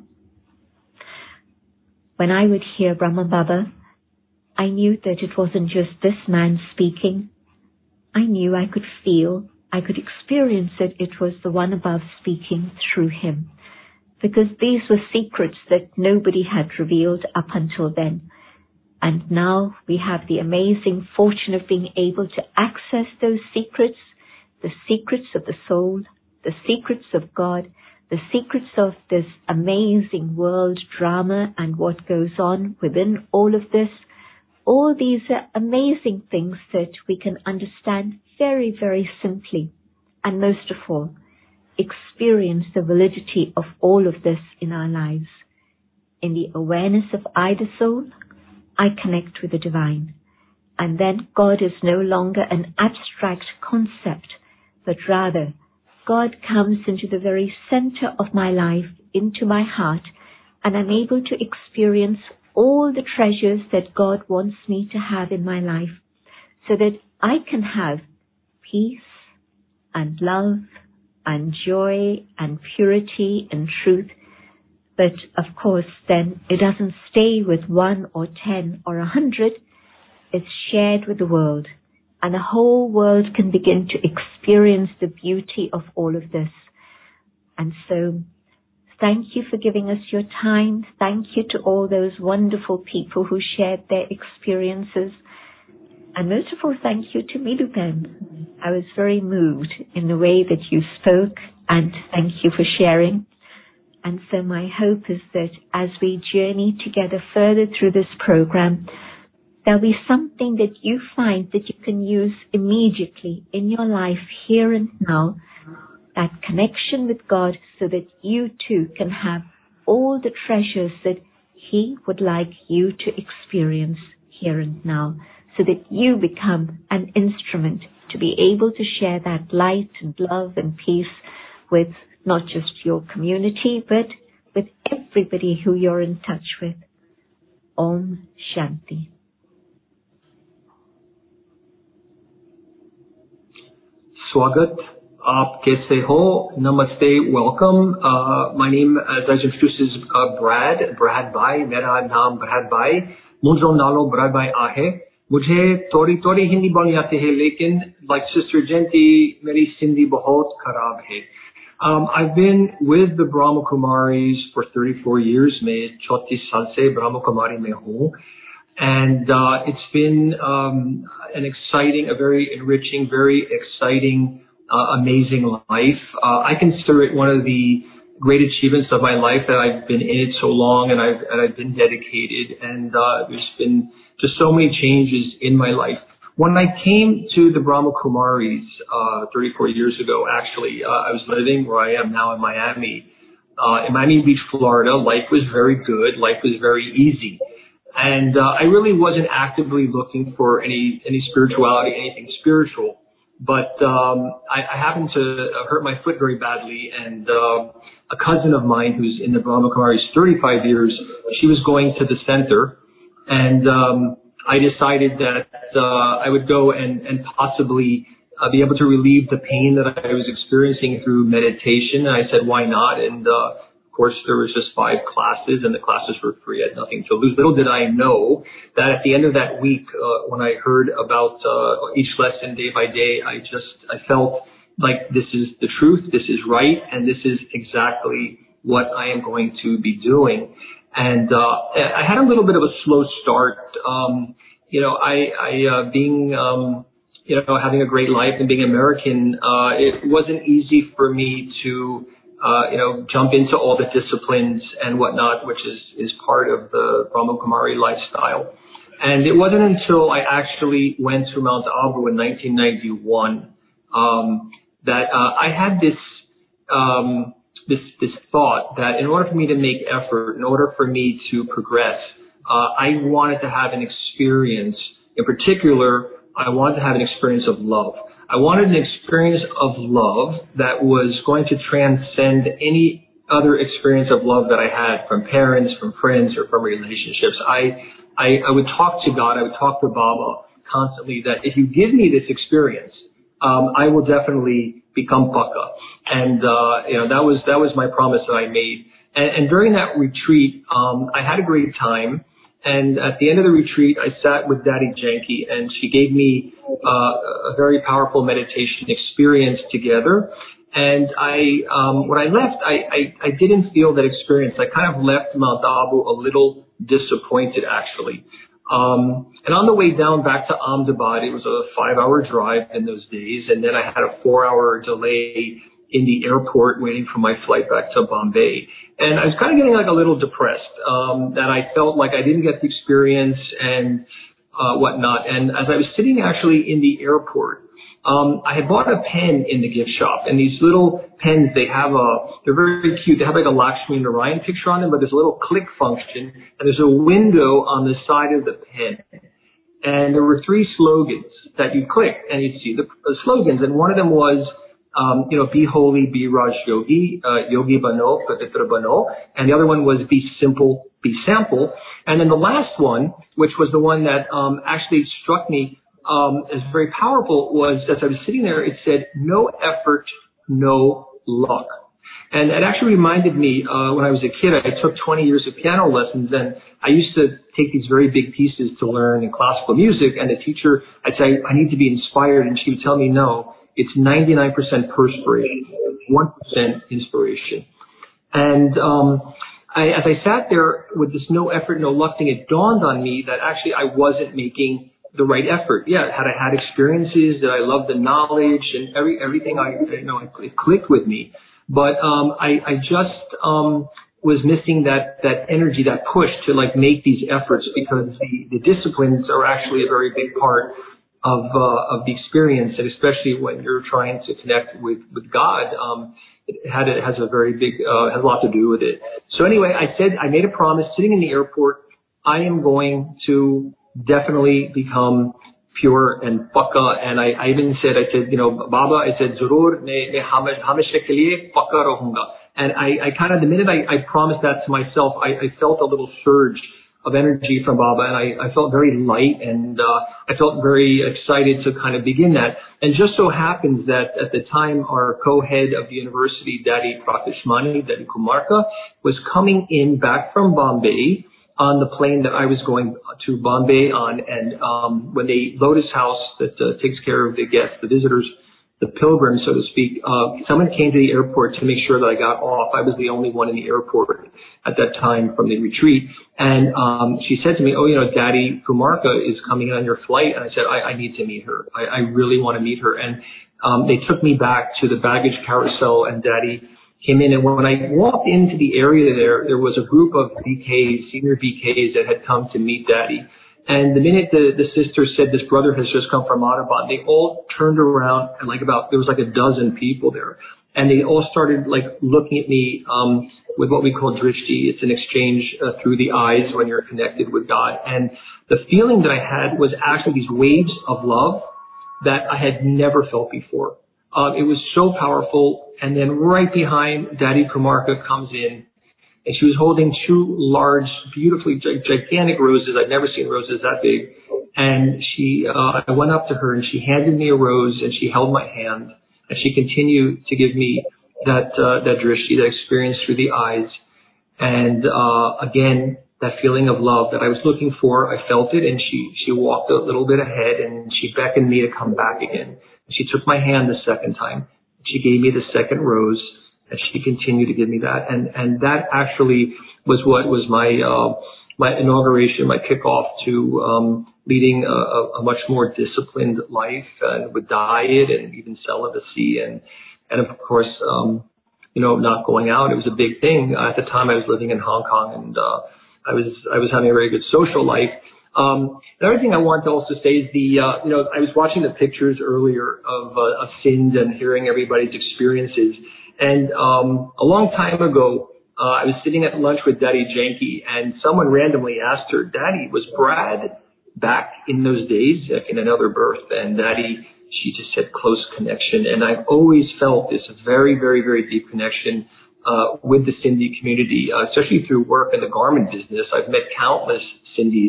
When I would hear Brahma Baba, I knew that it wasn't just this man speaking. I knew I could feel, I could experience that it was the one above speaking through him. Because these were secrets that nobody had revealed up until then. And now we have the amazing fortune of being able to access those secrets, the secrets of the soul, the secrets of God, the secrets of this amazing world drama and what goes on within all of this. All these are amazing things that we can understand very, very simply. And most of all, experience the validity of all of this in our lives. In the awareness of I, the soul, I connect with the divine. And then God is no longer an abstract concept, but rather God comes into the very center of my life, into my heart, and I'm able to experience all the treasures that God wants me to have in my life, so that I can have peace and love and joy and purity and truth. But of course, then it doesn't stay with one or ten or a hundred. It's shared with the world, and the whole world can begin to experience the beauty of all of this. And so, thank you for giving us your time. Thank you to all those wonderful people who shared their experiences. And most of all, thank you to Milupen. I was very moved in the way that you spoke, and thank you for sharing. And so my hope is that as we journey together further through this program, there'll be something that you find that you can use immediately in your life here and now, that connection with God, so that you too can have all the treasures that He would like you to experience here and now, so that you become an instrument to be able to share that light and love and peace with not just your community, but with everybody who you're in touch with. Om Shanti. Swagat, aap kaise ho? Namaste, welcome. Uh, my name, as I introduced, is uh, Brad, Brad Bhai. Mera naam Brad Bhai. Munjo nalo Brad Bhai aahe. Mujhe थोड़ी थोड़ी हिंदी बोलनी आती है, लेकिन like Sister Jenti, मेरी सिंधी बहुत खराब है. Um, I've been with the Brahma Kumaris for thirty-four years. मैं चौंतीस साल से Brahma Kumari में हूँ. And uh, it's been um, an exciting, a very enriching, very exciting, uh, amazing life. Uh, I consider it one of the great achievements of my life, that I've been in it so long, and I've, and I've been dedicated. And uh, there's been just so many changes in my life. When I came to the Brahma Kumaris uh, thirty-four years ago, actually, uh, I was living where I am now in Miami, uh, in Miami Beach, Florida. Life was very good. Life was very easy. And uh, I really wasn't actively looking for any any spirituality, anything spiritual. But um, I, I happened to hurt my foot very badly, and uh, a cousin of mine who's in the Brahma Kumaris thirty-five years, she was going to the center, and um, I decided that uh, I would go and, and possibly uh, be able to relieve the pain that I was experiencing through meditation. And I said, why not? And uh, of course, there was just five classes, and the classes were free. I had nothing to lose. Little did I know that at the end of that week, uh, when I heard about uh, each lesson day by day, I just I felt like this is the truth, this is right, and this is exactly what I am going to be doing. And uh, I had a little bit of a slow start. Um, you know, I, I uh, being, um, you know, having a great life and being American, uh, it wasn't easy for me to, uh, you know, jump into all the disciplines and whatnot, which is, is part of the Brahma Kumari lifestyle. And it wasn't until I actually went to Mount Abu in nineteen ninety-one um, that uh, I had this, um, this, this thought that in order for me to make effort, in order for me to progress, uh, I wanted to have an experience. In particular, I wanted to have an experience of love. I wanted an experience of love that was going to transcend any other experience of love that I had from parents, from friends, or from relationships. I, I, I would talk to God, I would talk to Baba constantly that if you give me this experience, Um, I will definitely become Paka. And, uh, you know, that was, that was my promise that I made. And, and during that retreat, um, I had a great time. And at the end of the retreat, I sat with Daddy Janki, and she gave me, uh, a very powerful meditation experience together. And I, um, when I left, I, I, I didn't feel that experience. I kind of left Mount Abu a little disappointed, actually. Um, and on the way down back to Ahmedabad, it was a five-hour drive in those days, and then I had a four-hour delay in the airport waiting for my flight back to Bombay. And I was kind of getting like a little depressed, um, that I felt like I didn't get the experience and uh, whatnot. And as I was sitting actually in the airport, Um, I had bought a pen in the gift shop, and these little pens, they have a, they're very cute. They have like a Lakshmi Narayan picture on them, but there's a little click function, and there's a window on the side of the pen. And there were three slogans that you click, and you'd see the, the slogans, and one of them was, um, you know, be holy, be Raj Yogi, uh, Yogi Bano, Pavitra Bano, and the other one was be simple, be sample. And then the last one, which was the one that um, actually struck me Um, is very powerful, was as I was sitting there, it said, no effort, no luck. And it actually reminded me, uh, when I was a kid, I took twenty years of piano lessons, and I used to take these very big pieces to learn in classical music, and the teacher, I'd say, I need to be inspired, and she would tell me, no, it's ninety-nine percent perspiration, one percent inspiration. And, um, I, as I sat there with this no effort, no luck thing, it dawned on me that actually I wasn't making the right effort. Yeah, had I had experiences, that I loved the knowledge and every everything I you know it clicked with me, but um, I, I just um, was missing that that energy, that push to like make these efforts, because the, the disciplines are actually a very big part of uh, of the experience, and especially when you're trying to connect with with God. Um, it had it has a very big uh, has a lot to do with it. So anyway, I said I made a promise sitting in the airport. I am going to definitely become pure and paka. And I, I even said, I said, you know, Baba, I said, Zurur, me, me hamisha ke liye paka rahunga. And I, I kind of, the minute I, I promised that to myself, I, I felt a little surge of energy from Baba, and I, I felt very light, and uh, I felt very excited to kind of begin that. And just so happens that at the time, our co-head of the university, Daddy Prakashmani, Daddy Kumarka, was coming in back from Bombay on the plane that I was going to Bombay on. And um, when the Lotus House that uh, takes care of the guests, the visitors, the pilgrims, so to speak, uh, someone came to the airport to make sure that I got off. I was the only one in the airport at that time from the retreat. And um, she said to me, oh, you know, Daddy Kumarka is coming in on your flight. And I said, I, I need to meet her. I, I really want to meet her. And um, they took me back to the baggage carousel, and Daddy came in, and when I walked into the area there, there was a group of B Ks, senior B Ks that had come to meet Daddy. And the minute the, the sister said, this brother has just come from Audubon, they all turned around, and like about, there was like a dozen people there. And they all started like looking at me, um, with what we call drishti. It's an exchange uh, through the eyes when you're connected with God. And the feeling that I had was actually these waves of love that I had never felt before. Um, it was so powerful. And then right behind, Daddy Kumarka comes in, and she was holding two large, beautifully gigantic roses. I'd never seen roses that big. And she, uh, I went up to her and she handed me a rose and she held my hand and she continued to give me that, uh, that drishti, that experience through the eyes. And, uh, again, that feeling of love that I was looking for, I felt it, and she, she walked a little bit ahead and she beckoned me to come back again. She took my hand the second time. She gave me the second rose and she continued to give me that. And, and that actually was what was my, uh, my inauguration, my kickoff to, um, leading a, a much more disciplined life, uh, with diet and even celibacy and, and of course, um, you know, not going out. It was a big thing. At the time I was living in Hong Kong and, uh, I was, I was having a very good social life. Um, another thing I wanted to also say is the, uh, you know, I was watching the pictures earlier of, uh, of Sindh and hearing everybody's experiences. And, um, a long time ago, uh, I was sitting at lunch with Daddy Janky and someone randomly asked her, Daddy, was Brad back in those days, like in another birth? And Daddy, she just said close connection. And I've always felt this very, very, very deep connection uh, with the Sindhi community, uh, especially through work in the garment business. I've met countless Sindhis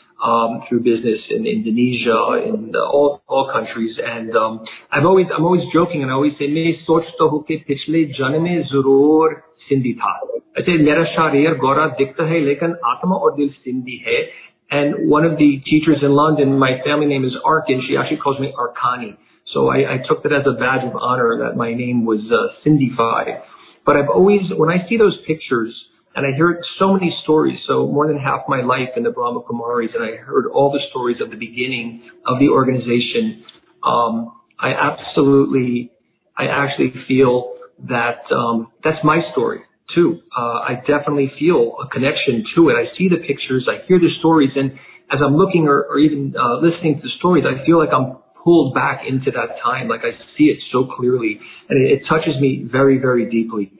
um, through business in Indonesia, in uh, all all countries, and um, I've always I'm always joking, and I always say, "मैं सोचता हूँ कि पिछले जन्म में जरूर सिंधी था." I say, "मेरा शरीर गोरा दिखता है, लेकिन आत्मा और दिल सिंधी है." And one of the teachers in London, my family name is Arkin. She actually calls me Arkani. So I, I took that as a badge of honor that my name was uh, Sindhified. But I've always, when I see those pictures, and I hear so many stories, so more than half my life in the Brahma Kumaris, and I heard all the stories of the beginning of the organization, um, I absolutely, I actually feel that um, that's my story too. Uh, I definitely feel a connection to it. I see the pictures, I hear the stories, and as I'm looking or, or even uh, listening to the stories, I feel like I'm pulled back into that time, like I see it so clearly, and it, it touches me very, very deeply.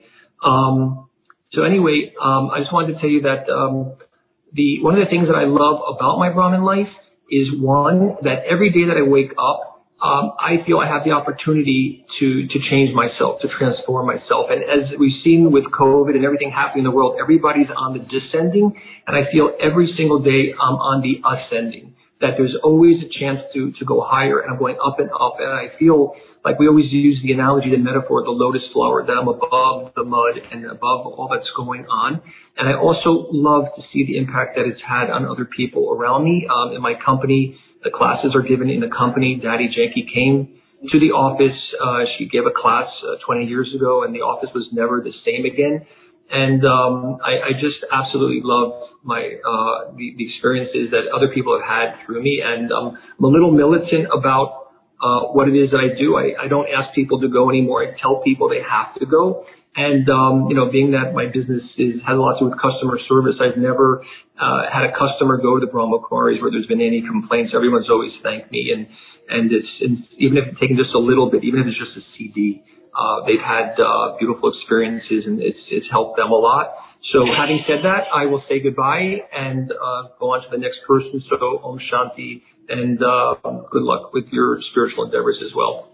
Um, so anyway, um, I just wanted to tell you that um, the one of the things that I love about my Brahmin life is, one, that every day that I wake up, um, I feel I have the opportunity to to change myself, to transform myself. And as we've seen with COVID and everything happening in the world, everybody's on the descending, and I feel every single day I'm on the ascending. That there's always a chance to to go higher, and I'm going up and up. And I feel like we always use the analogy, the metaphor, the lotus flower, that I'm above the mud and above all that's going on. And I also love to see the impact that it's had on other people around me. Um, in my company, the classes are given in the company. Daddy Janky came to the office. Uh, she gave a class uh, twenty years ago, and the office was never the same again. And um, I, I just absolutely love my uh, the, the experiences that other people have had through me. And um, I'm a little militant about uh, what it is that I do. I, I don't ask people to go anymore. I tell people they have to go. And um, you know, being that my business is has a lot to do with customer service, I've never uh, had a customer go to the Brahma Kumaris where there's been any complaints. Everyone's always thanked me, and and it's and even if it's taken just a little bit, even if it's just a C D. Uh, they've had uh, beautiful experiences, and it's it's helped them a lot. So having said that, I will say goodbye and uh, go on to the next person. So Om Shanti, and uh, good luck with your spiritual endeavors as well.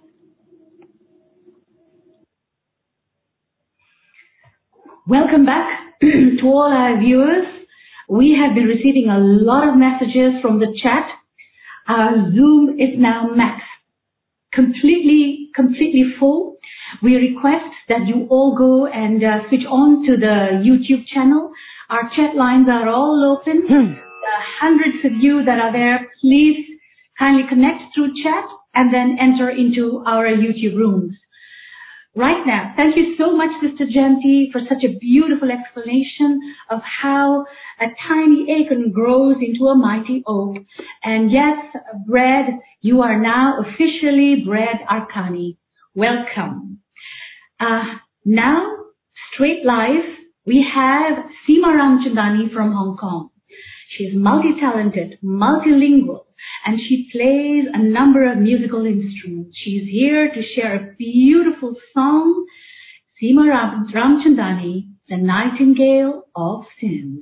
Welcome back to all our viewers. We have been receiving a lot of messages from the chat. Our Zoom is now max, completely, completely full. We request that you all go and uh, switch on to the YouTube channel. Our chat lines are all open. Hmm. The hundreds of you that are there, please kindly connect through chat and then enter into our YouTube rooms. Right now, thank you so much, Sister Janti, for such a beautiful explanation of how a tiny acorn grows into a mighty oak. And yes, Brad, you are now officially Brad Arkani. Welcome. Uh, now, straight live, we have Seema Ramchandani from Hong Kong. She's multi-talented, multilingual, and she plays a number of musical instruments. She's here to share a beautiful song, Seema Ram- Ramchandani, the Nightingale of Sindh.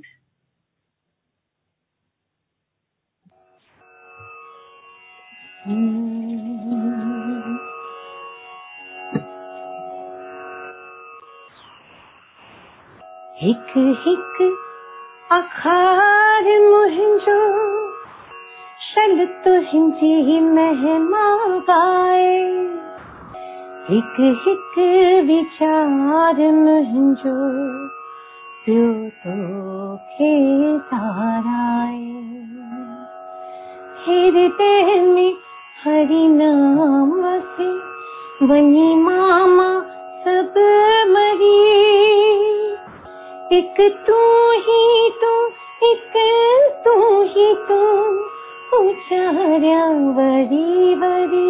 हिक हिक आखार मुहिंजो शल तुझी महिमा गाए हिक हिक विचार मुंहिंजो पियो तोखे ताराए हृदय में हरि नाम से वनी मामा सब मरी एक तू ही तू एक तू ही तू उचार्या वरी वरी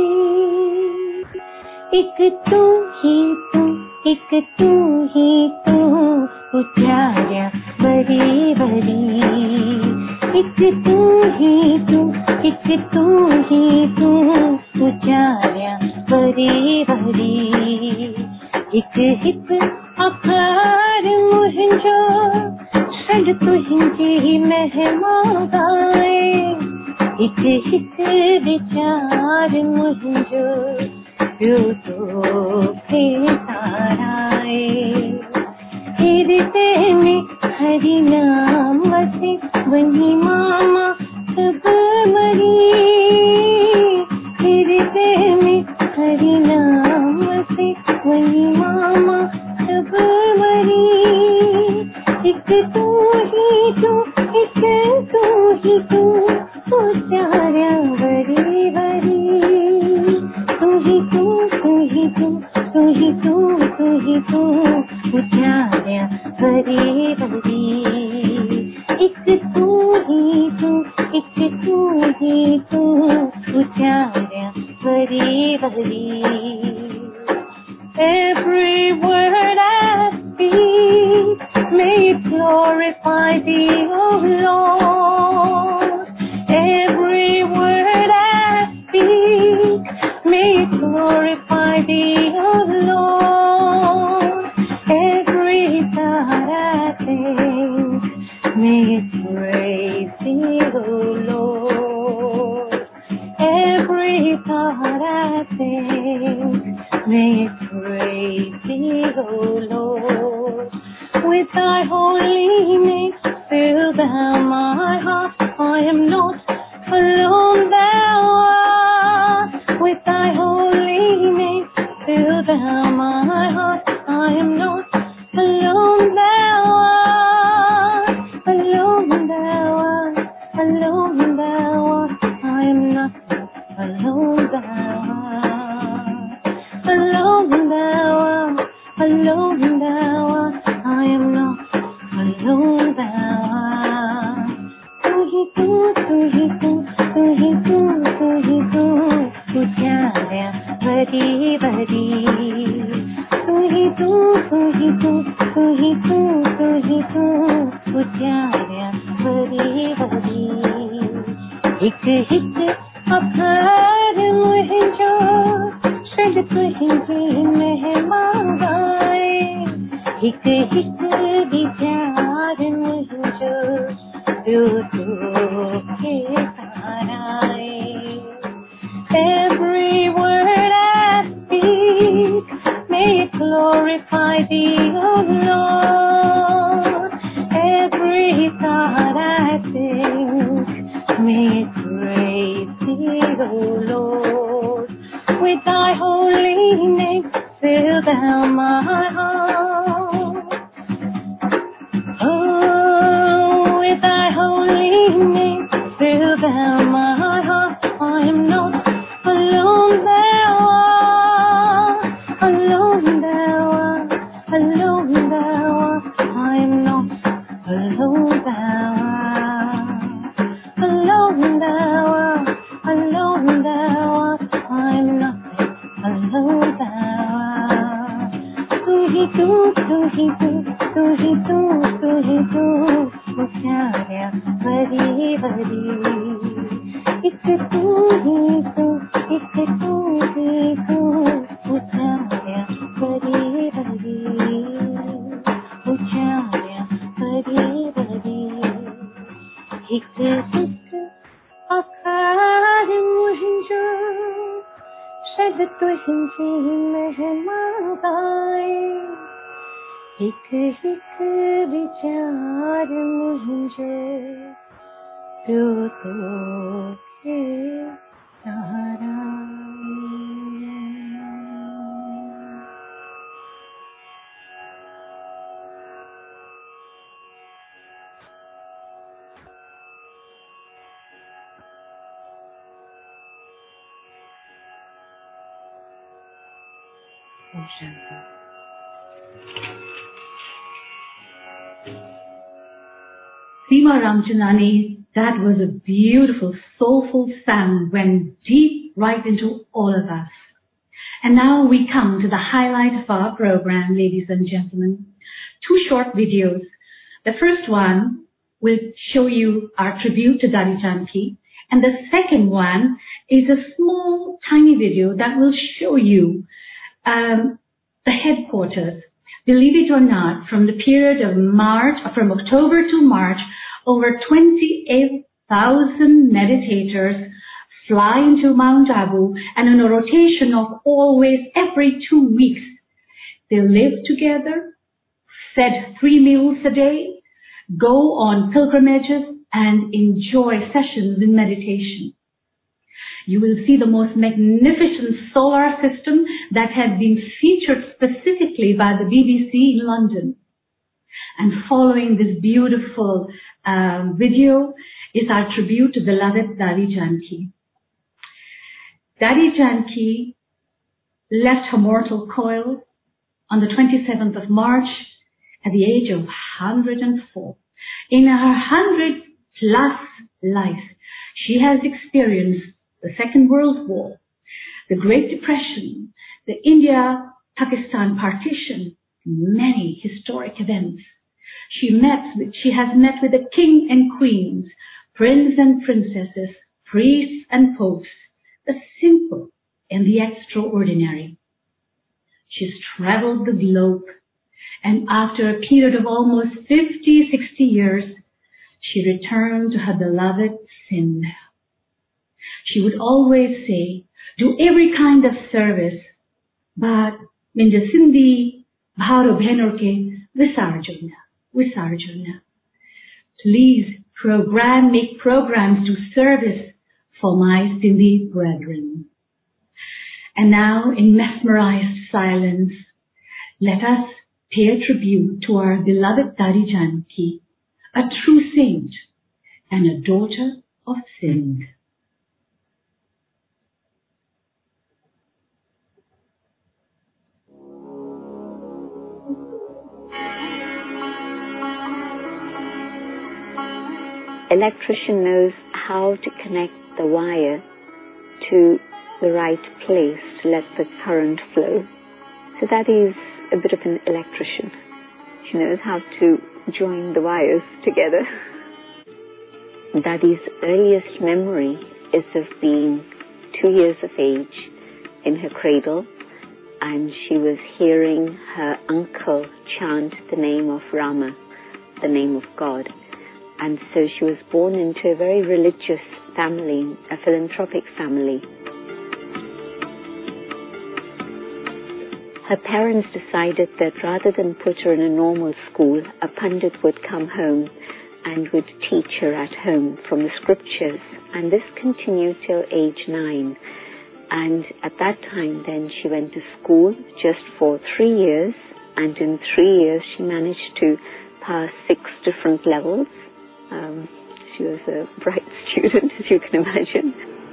एक तू ही तू एक तू ही तू उचार्या वरी वरी एक तू ही तू एक तू ही तू उचार्या वरी वरी हिक हिक अखर मुंहिंजो शल तुझी महिमा गाए हिक हिक विचार मुंहिंजो पियो तोखे ताराए हृदय में हरि नाम से वही मामा सब मरी हृदय में हरि नाम से वही मामा सब मरी एक तू ही तू एक तू ही तू उचार्या वरी वरी तू ही तू तू ही तू तू ही तू तू ही तू उचार्या वरी वरी एक तू ही तू एक तू ही तू उचार्या वरी वरी Every word I speak, may it glorify thee, O Lord. Every word I speak, may it glorify thee, O Lord. Every thought I think, may it praise thee, O Lord. Every thought I think, may it praise thee, O Lord. With thy holy name, fill thou my heart. I am not alone, thou art. With thy holy name, fill thou my heart. I am not alone, thou art. Alone thou art. Alone thou art. I am not alone, thou art. Alone thou art, alone thou art, I am not alone thou art. Tu hi tu, tu hi tu, tu hi tu, tu hi tu, uchaarya vari vari. Tu hi tu, tu hi tu, tu hi tu, tu hi tu, uchaarya vari vari. Hik hik akhar muhinjo शल तुझी महिमा गाए हिक हिक विचार मुंहिंजो पियो तोखे ताराए Every word I speak, may it glorify thee, O Lord. Every thought I think, may it praise thee, O Lord. With thy holy name, fill thou my heart. Oh, with thy holy name, fill thou my heart. I am not alone, thou art. Alone thou art. Alone thou art. I am not alone, thou art. Alone thou art. Alone thou art. I am not alone, thou art. Tu hi tu, tu hi tu, tu hi tu, tu hi tu, uchaarya vari vari. Ik tu hi tu, ik tu hi tu, uchaarya vari vari. Uchaarya vari vari. Ik tik akhar muhinjo शल तुझी महिमा गाए हिक हिक विचार मुंहिंजो पियो तोखे Seema Ramchandani, that was a beautiful, soulful sound, went deep right into all of us. And now we come to the highlight of our program, ladies and gentlemen. Two short videos. The first one will show you our tribute to Dadi Janki, and the second one is a small, tiny video that will show you um, the headquarters. Believe it or not, from the period of March, from October to March, over twenty-eight thousand meditators fly into Mount Abu, and on a rotation of always every two weeks, they live together, fed three meals a day, go on pilgrimages, and enjoy sessions in meditation. You will see the most magnificent solar system that has been featured specifically by the B B C in London. And following this beautiful um, video is our tribute to beloved Dadi Janki. Dadi Janki left her mortal coil on the twenty-seventh of March at the age of one hundred four. In her one hundred plus life, she has experienced the Second World War, the Great Depression, the India-Pakistan partition, many historic events. She met with, she has met with the king and queens, prince and princesses, priests and popes, the simple and the extraordinary. She's traveled the globe, and after a period of almost fifty, sixty years, she returned to her beloved Sindh. She would always say, do every kind of service, but minja Sindhi bharo bhenor ke visarjana, visarjana. Please program, make programs to service for my Sindhi brethren. And now, in mesmerized silence, let us pay a tribute to our beloved Dadi Janki, a true saint and a daughter of Sindh. Electrician knows how to connect the wire to the right place to let the current flow. So that is a bit of an electrician. She knows how to join the wires together. Dadi's earliest memory is of being two years of age in her cradle, and she was hearing her uncle chant the name of Rama, the name of God. And so she was born into a very religious family, a philanthropic family. Her parents decided that rather than put her in a normal school, a pundit would come home and would teach her at home from the scriptures. And this continued till age nine. And at that time then she went to school just for three years. And in three years she managed to pass six different levels. Um, she was a bright student, as you can imagine.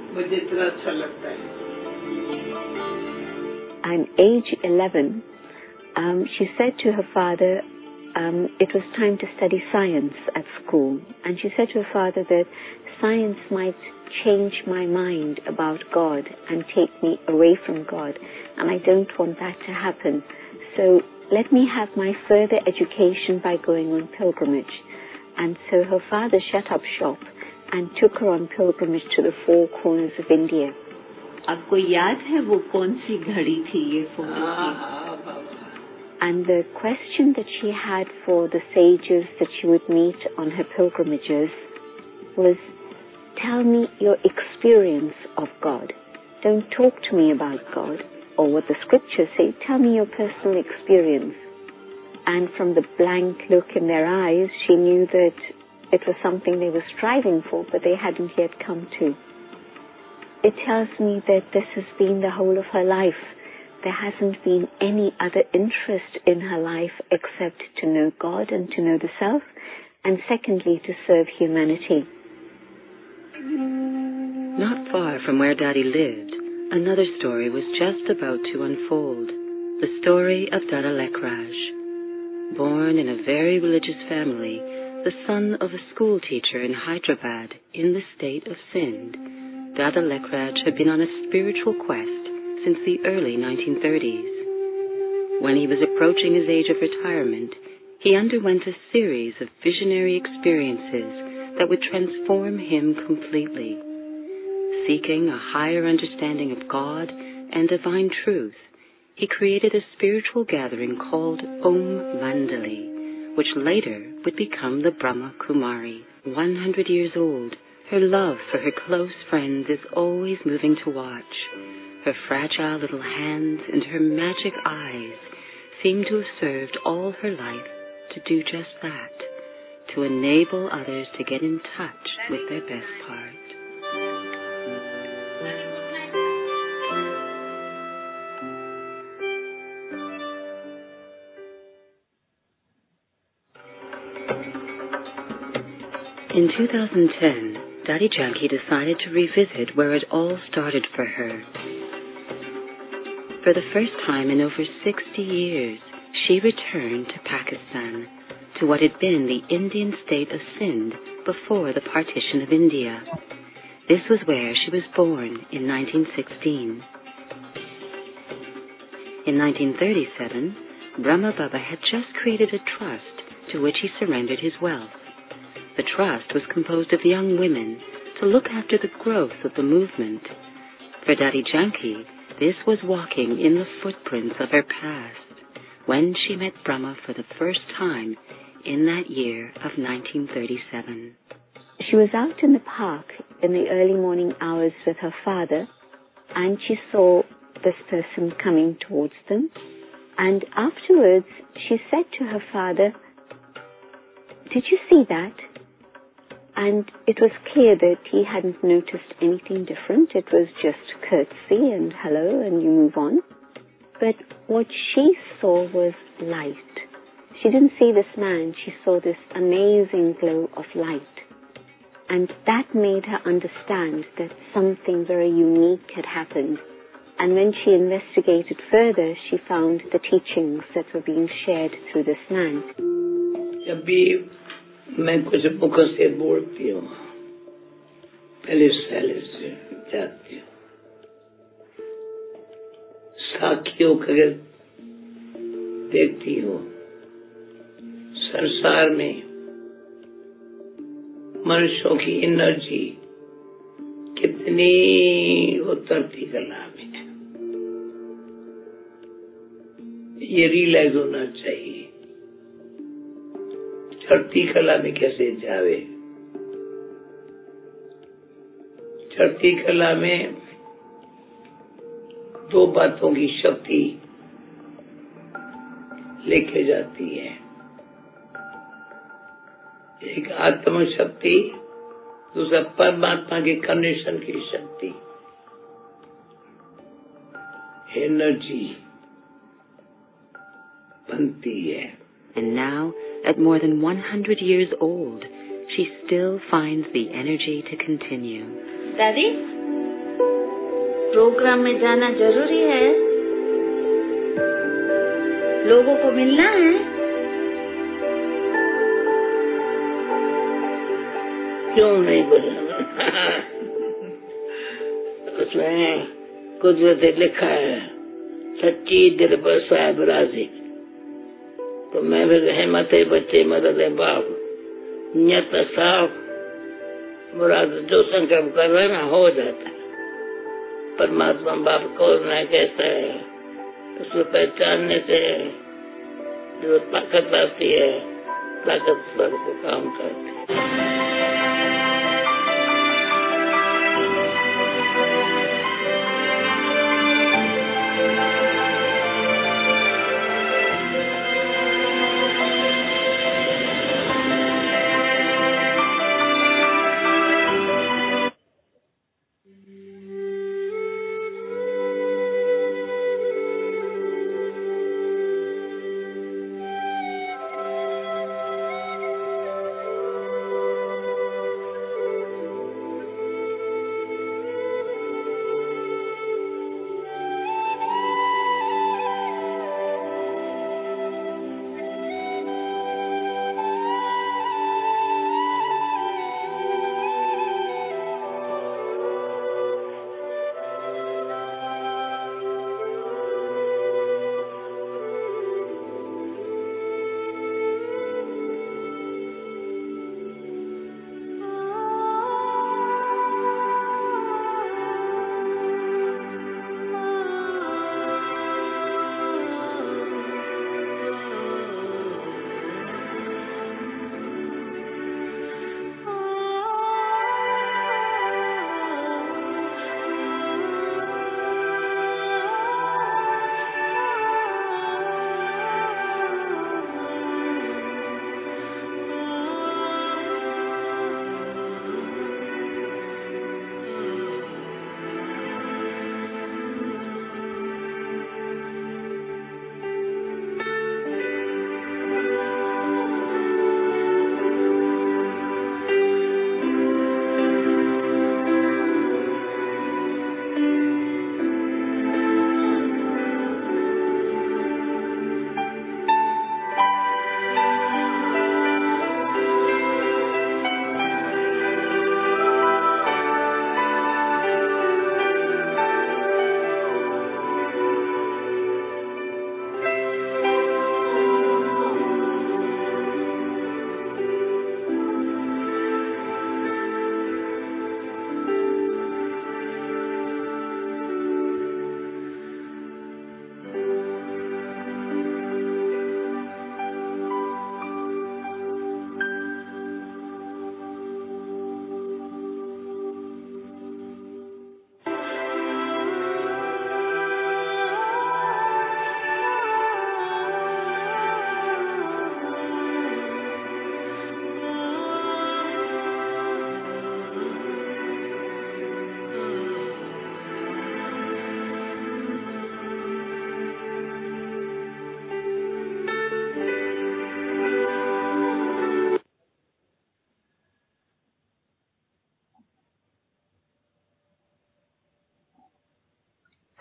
And age eleven, um, she said to her father, um, it was time to study science at school. And she said to her father that science might change my mind about God and take me away from God. And I don't want that to happen. So let me have my further education by going on pilgrimage. And so her father shut up shop and took her on pilgrimage to the four corners of India. आपको याद है वो कौन सी घड़ी थी ये photo की? And the question that she had for the sages that she would meet on her pilgrimages was, tell me your experience of God. Don't talk to me about God or what the scriptures say. Tell me your personal experience. And from the blank look in their eyes, she knew that it was something they were striving for, but they hadn't yet come to. it tells me that this has been the whole of her life. There hasn't been any other interest in her life except to know God and to know the self, and secondly, to serve humanity. Not far from where Daddy lived, another story was just about to unfold. The story of Dada Lekraj. Born in a very religious family, the son of a school teacher in Hyderabad in the state of Sindh, Dada Lekraj had been on a spiritual quest since the early nineteen thirties. When he was approaching his age of retirement, he underwent a series of visionary experiences that would transform him completely. Seeking a higher understanding of God and divine truth, he created a spiritual gathering called Om Vandali, which later would become the Brahma Kumari. one hundred years old, her love for her close friends is always moving to watch. Her fragile little hands and her magic eyes seem to have served all her life to do just that, to enable others to get in touch with their best part. In two thousand ten, Dadi Janki decided to revisit where it all started for her. For the first time in over sixty years, she returned to Pakistan, to what had been the Indian state of Sindh before the partition of India. This was where she was born in nineteen sixteen. In nineteen thirty-seven, Brahma Baba had just created a trust to which he surrendered his wealth. The trust was composed of young women to look after the growth of the movement. For Dadi Janki, this was walking in the footprints of her past, when she met Brahma for the first time in that year of nineteen thirty-seven. She was out in the park in the early morning hours with her father, and she saw this person coming towards them. And afterwards, she said to her father, "Did you see that?" And it was clear that he hadn't noticed anything different. It was just courtesy and hello, and you move on. But what she saw was light. She didn't see this man. She saw this amazing glow of light. And that made her understand that something very unique had happened. And when she investigated further, she found the teachings that were being shared through this man. मैं कुछ मुखों से बोलती हूँ, पहले सहले से जाती हूँ, साखियों को देखती हूँ, संसार में मनुष्यों की एनर्जी कितनी उतरती कला में, ये रियलाइज होना चाहिए। चढ़ती कला में कैसे जावे, चढ़ती कला में दो बातों की शक्ति लेके जाती है, एक आत्म शक्ति, दूसरा परमात्मा के कनेक्शन की शक्ति, एनर्जी बनती है। And now, at more than one hundred years old, she still finds the energy to continue. दादी, प्रोग्राम में जाना जरूरी है, लोगों को मिलना है। क्यों नहीं बोला? उसमें कुदरत लिखा है, सच्ची दिल पर साहब राजी। तो मैं फिर हिम्मत बच्चे मदद बाप नियत साफ मुराद जो संकल्प कर रहे ना हो जाता है। परमात्मा बाप कौन है, कैसा है, उसको पहचानने से जो ताकत आती है, ताकत पर को काम करती है।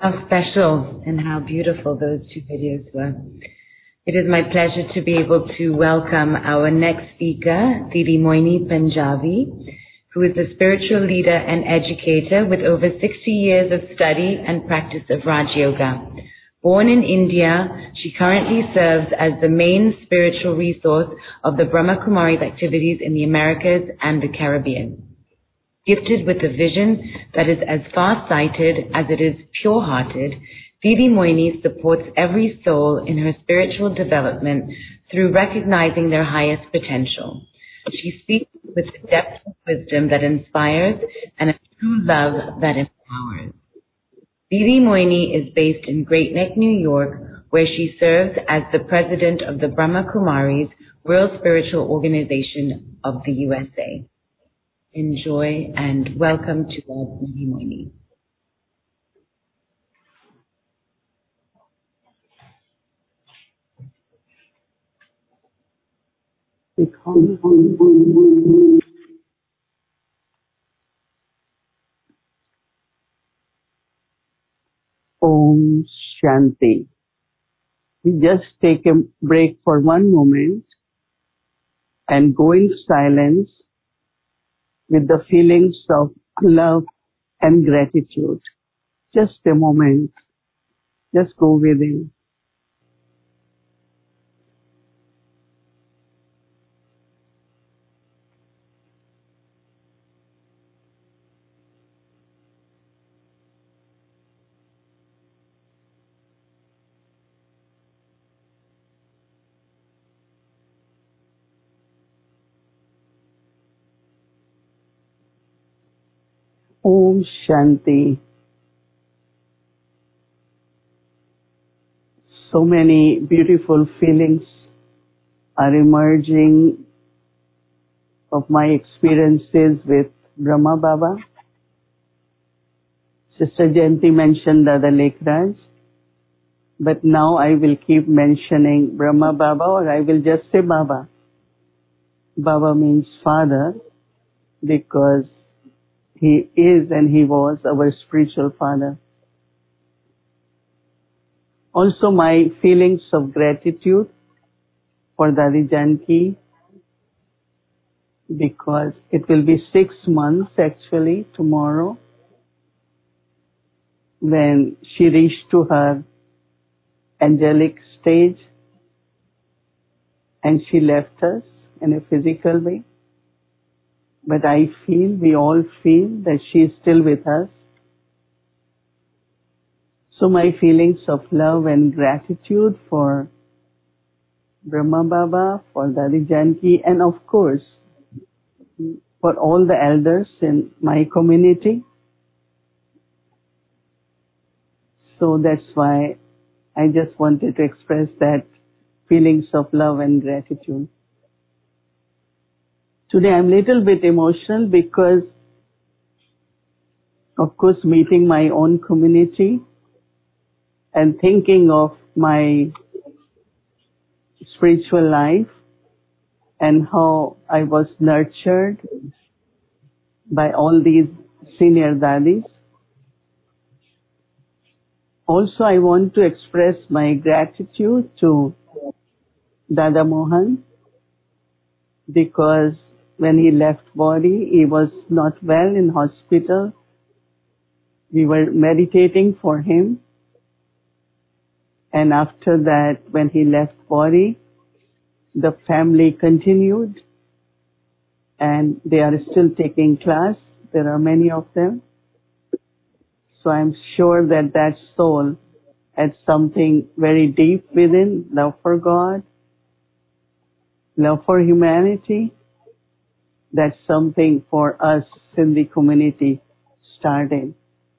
How special and how beautiful those two videos were. It is my pleasure to be able to welcome our next speaker, Didi Moini Punjabi, who is a spiritual leader and educator with over sixty years of study and practice of Raj Yoga. Born in India, she currently serves as the main spiritual resource of the Brahma Kumaris activities in the Americas and the Caribbean. Gifted with a vision that is as far-sighted as it is pure-hearted, Didi Moini supports every soul in her spiritual development through recognizing their highest potential. She speaks with a depth of wisdom that inspires and a true love that empowers. Didi Moini is based in Great Neck, New York, where she serves as the president of the Brahma Kumaris World Spiritual Organization of the U S A. Enjoy and welcome to all Didi Moini. Om Shanti. We just take a break for one moment and go in silence with the feelings of love and gratitude. Just a moment. Just go within. Om Shanti. So many beautiful feelings are emerging of my experiences with Brahma Baba. Sister Jayanti mentioned Dada Lekhraj, but now I will keep mentioning Brahma Baba, or I will just say Baba. Baba means father, because he is and he was our spiritual father. Also my feelings of gratitude for Dadi Janki, because it will be six months actually tomorrow when she reached to her angelic stage and she left us in a physical way. But I feel, we all feel that she is still with us. So my feelings of love and gratitude for Brahma Baba, for Dadi Janki, and of course for all the elders in my community. So that's why I just wanted to express that feelings of love and gratitude. Today I'm a little bit emotional because, of course, meeting my own community and thinking of my spiritual life and how I was nurtured by all these senior daddies. Also, I want to express my gratitude to Dada Mohan, because when he left body, he was not well in hospital. We were meditating for him. And after that, when he left body, the family continued and they are still taking class. There are many of them. So I'm sure that that soul had something very deep within, love for God, love for humanity. That's something for us in the community started.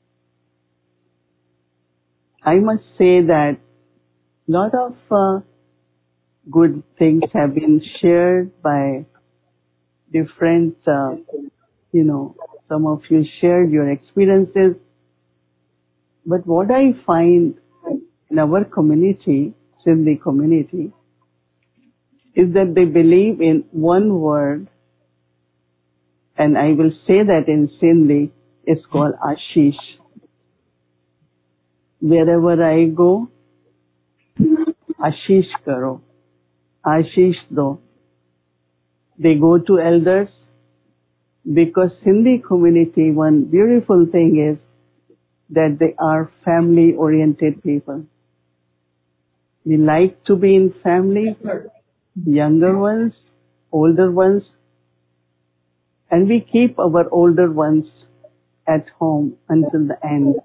I must say that a lot of uh, good things have been shared by different, uh, you know, some of you shared your experiences. But what I find in our community, Sindhi community, is that they believe in one word, and I will say that in Sindhi, it's called Ashish. wherever I go, Ashish karo, Ashish do. They go to elders because Sindhi community, one beautiful thing is that they are family-oriented people. We like to be in family, younger ones, older ones, and we keep our older ones at home until the end.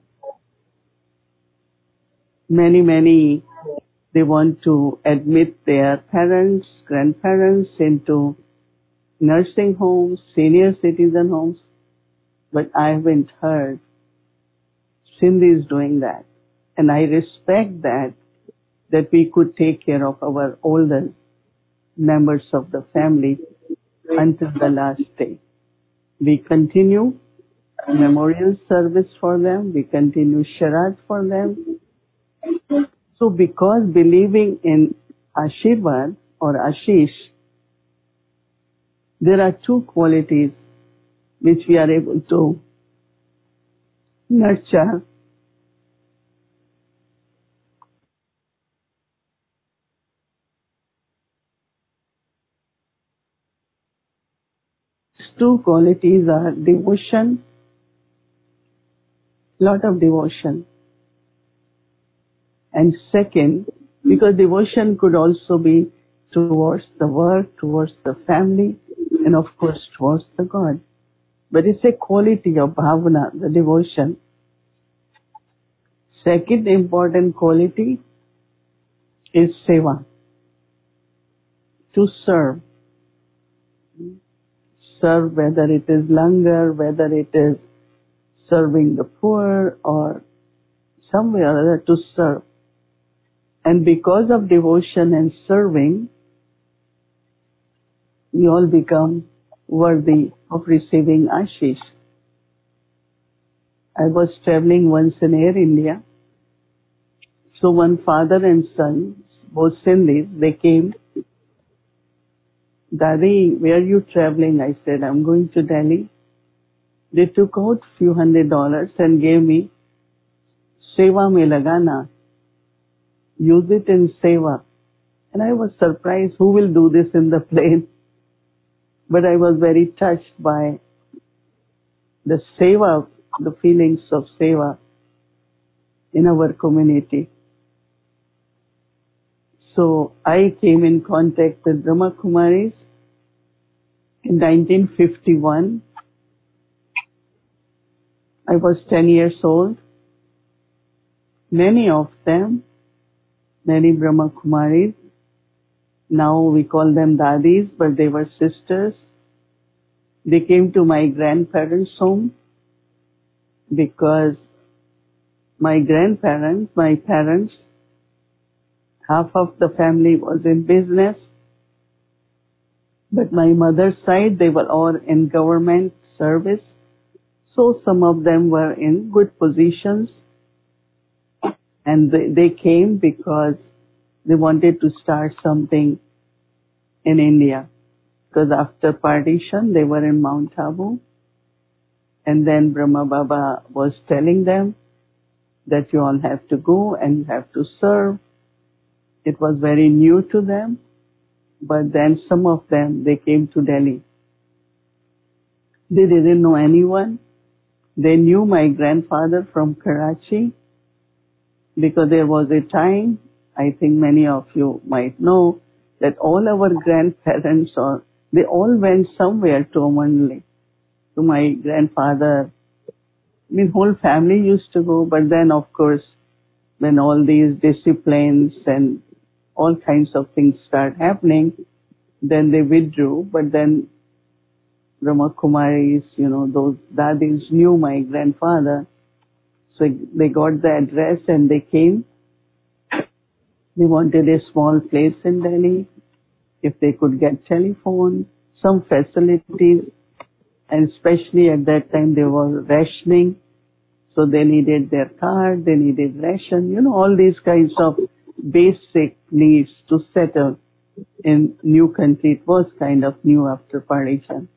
Many, many, they want to admit their parents, grandparents into nursing homes, senior citizen homes, but I haven't heard Sindhi is doing that. And I respect that, that we could take care of our older members of the family until the last day. We continue memorial service for them. We continue Sharad for them. So because believing in Ashirvad or Ashish, there are two qualities which we are able to nurture. Two qualities are devotion, lot of devotion. And second, because devotion could also be towards the work, towards the family, and of course towards the God. But it's a quality of bhavana, the devotion. Second important quality is seva, to serve. Serve, whether it is langar, whether it is serving the poor or somewhere or other, to serve. And because of devotion and serving, we all become worthy of receiving Ashish. I was traveling once in Air India. So one father and son, both Sindhis, they came. Dadi, where are you traveling? I said, I'm going to Delhi. They took out few hundred dollars and gave me seva mein lagana. Use it in seva. And I was surprised, who will do this in the plane? But I was very touched by the seva, the feelings of seva in our community. So I came in contact with Brahma Kumaris in nineteen fifty-one. I was ten years old. Many of them, many Brahma Kumaris, now we call them dadis, but they were sisters. They came to my grandparents' home because my grandparents, my parents, half of the family was in business, but my mother's side, they were all in government service. So some of them were in good positions, and they, they came because they wanted to start something in India. Because after partition, they were in Mount Abu, and then Brahma Baba was telling them that you all have to go and you have to serve. It was very new to them, but then some of them, they came to Delhi. They didn't know anyone. They knew my grandfather from Karachi because there was a time, I think many of you might know, that all our grandparents, or they all went somewhere to Omanli, to my grandfather. I mean, whole family used to go, but then of course, when all these disciplines and all kinds of things start happening, then they withdrew. But then Brahma Kumaris, you know, those dadis knew my grandfather. So they got the address and they came. They wanted a small place in Delhi, if they could get telephone, some facilities, and especially at that time they were rationing. So they needed their card, they needed ration, you know, all these kinds of basic needs to settle in new country. It was kind of new after partition.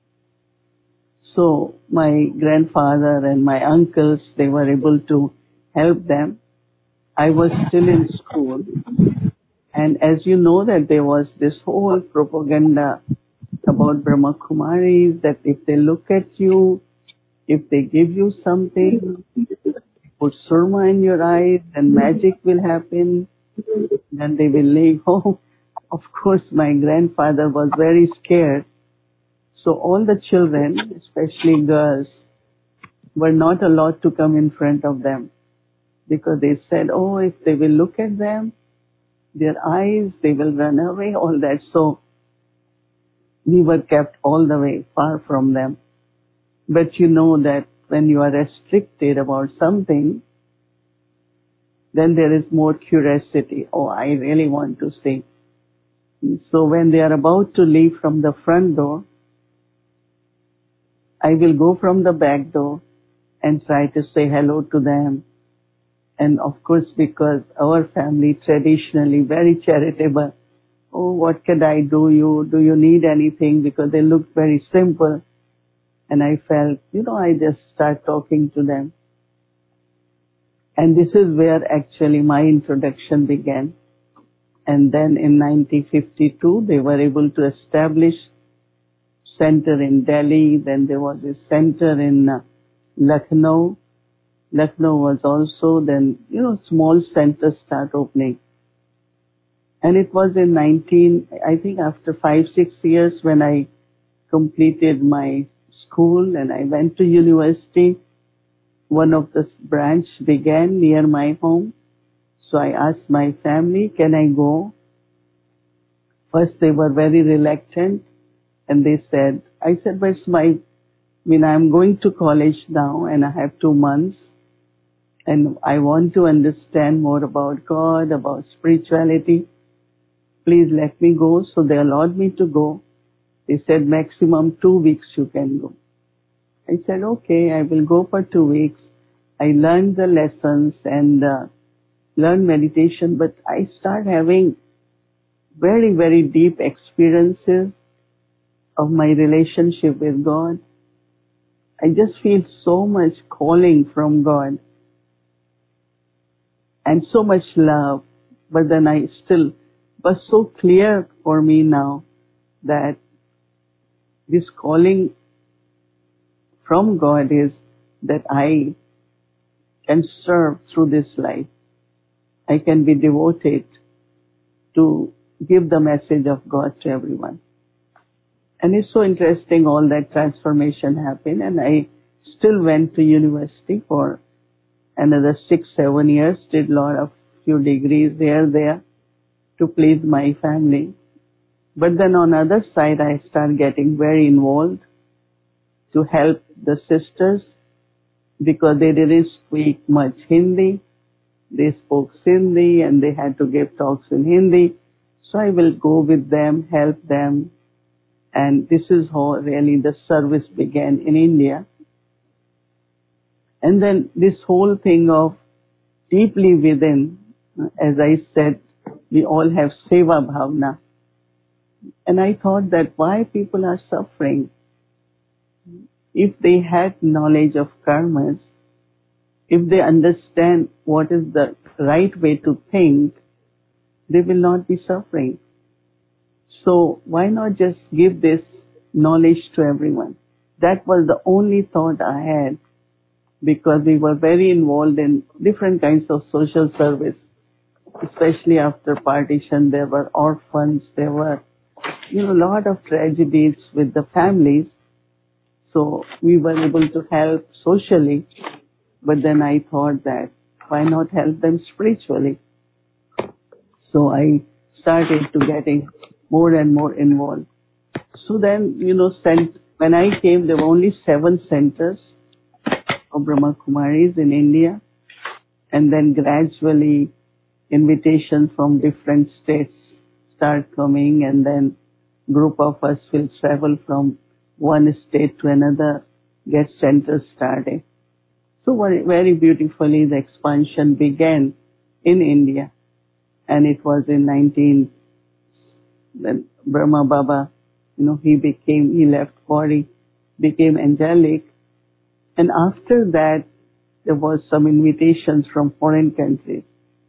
So my grandfather and my uncles, they were able to help them. I was still in school. And as you know that there was this whole propaganda about Brahma Kumaris, that if they look at you, if they give you something, put surma in your eyes, then magic will happen, then they will leave home. Of course, my grandfather was very scared. So all the children, especially girls, were not allowed to come in front of them because they said, oh, if they will look at them, their eyes, they will run away, all that. So we were kept all the way far from them. But you know that when you are restricted about something, then there is more curiosity. Oh, I really want to see. So when they are about to leave from the front door, I will go from the back door and try to say hello to them. And of course, because our family traditionally very charitable, oh, what can I do you? Do you need anything? Because they look very simple. And I felt, you know, I just start talking to them. And this is where actually my introduction began. And then in nineteen fifty-two, they were able to establish center in Delhi. Then there was a center in uh, Lucknow. Lucknow was also then, you know, small centers start opening. And it was in nineteen, I think after five, six years when I completed my school and I went to university, one of the branch began near my home. So I asked my family, can I go? First they were very reluctant and they said, I said, but it's my, I mean, I'm going to college now and I have two months and I want to understand more about God, about spirituality. Please let me go. So they allowed me to go. They said maximum two weeks you can go. I said, okay, I will go for two weeks. I learned the lessons and uh, learned meditation, but I start having very, very deep experiences of my relationship with God. I just feel so much calling from God and so much love, but then I still was so clear for me now that this calling from God is that I can serve through this life. I can be devoted to give the message of God to everyone. And it's so interesting all that transformation happened, and I still went to university for another six, seven years, did a lot of few degrees here, there to please my family. But then on the other side, I started getting very involved to help the sisters because they didn't speak much Hindi. They spoke Sindhi and they had to give talks in Hindi. So I will go with them, help them. And this is how really the service began in India. And then this whole thing of deeply within, as I said, we all have seva bhavna. And I thought that why people are suffering? If they had knowledge of karmas, if they understand what is the right way to think, they will not be suffering. So why not just give this knowledge to everyone? That was the only thought I had because we were very involved in different kinds of social service. Especially after partition, there were orphans, there were, you know, a lot of tragedies with the families. So we were able to help socially, but then I thought that why not help them spiritually? So I started to getting more and more involved. So then, you know, sent, when I came, there were only seven centers of Brahma Kumaris in India. And then gradually invitations from different states start coming, and then group of us will travel from one state to another, get centers started. So very, very beautifully the expansion began in India. And it was in nineteen, when Brahma Baba, you know, he became, he left body, became angelic. And after that, there was some invitations from foreign countries.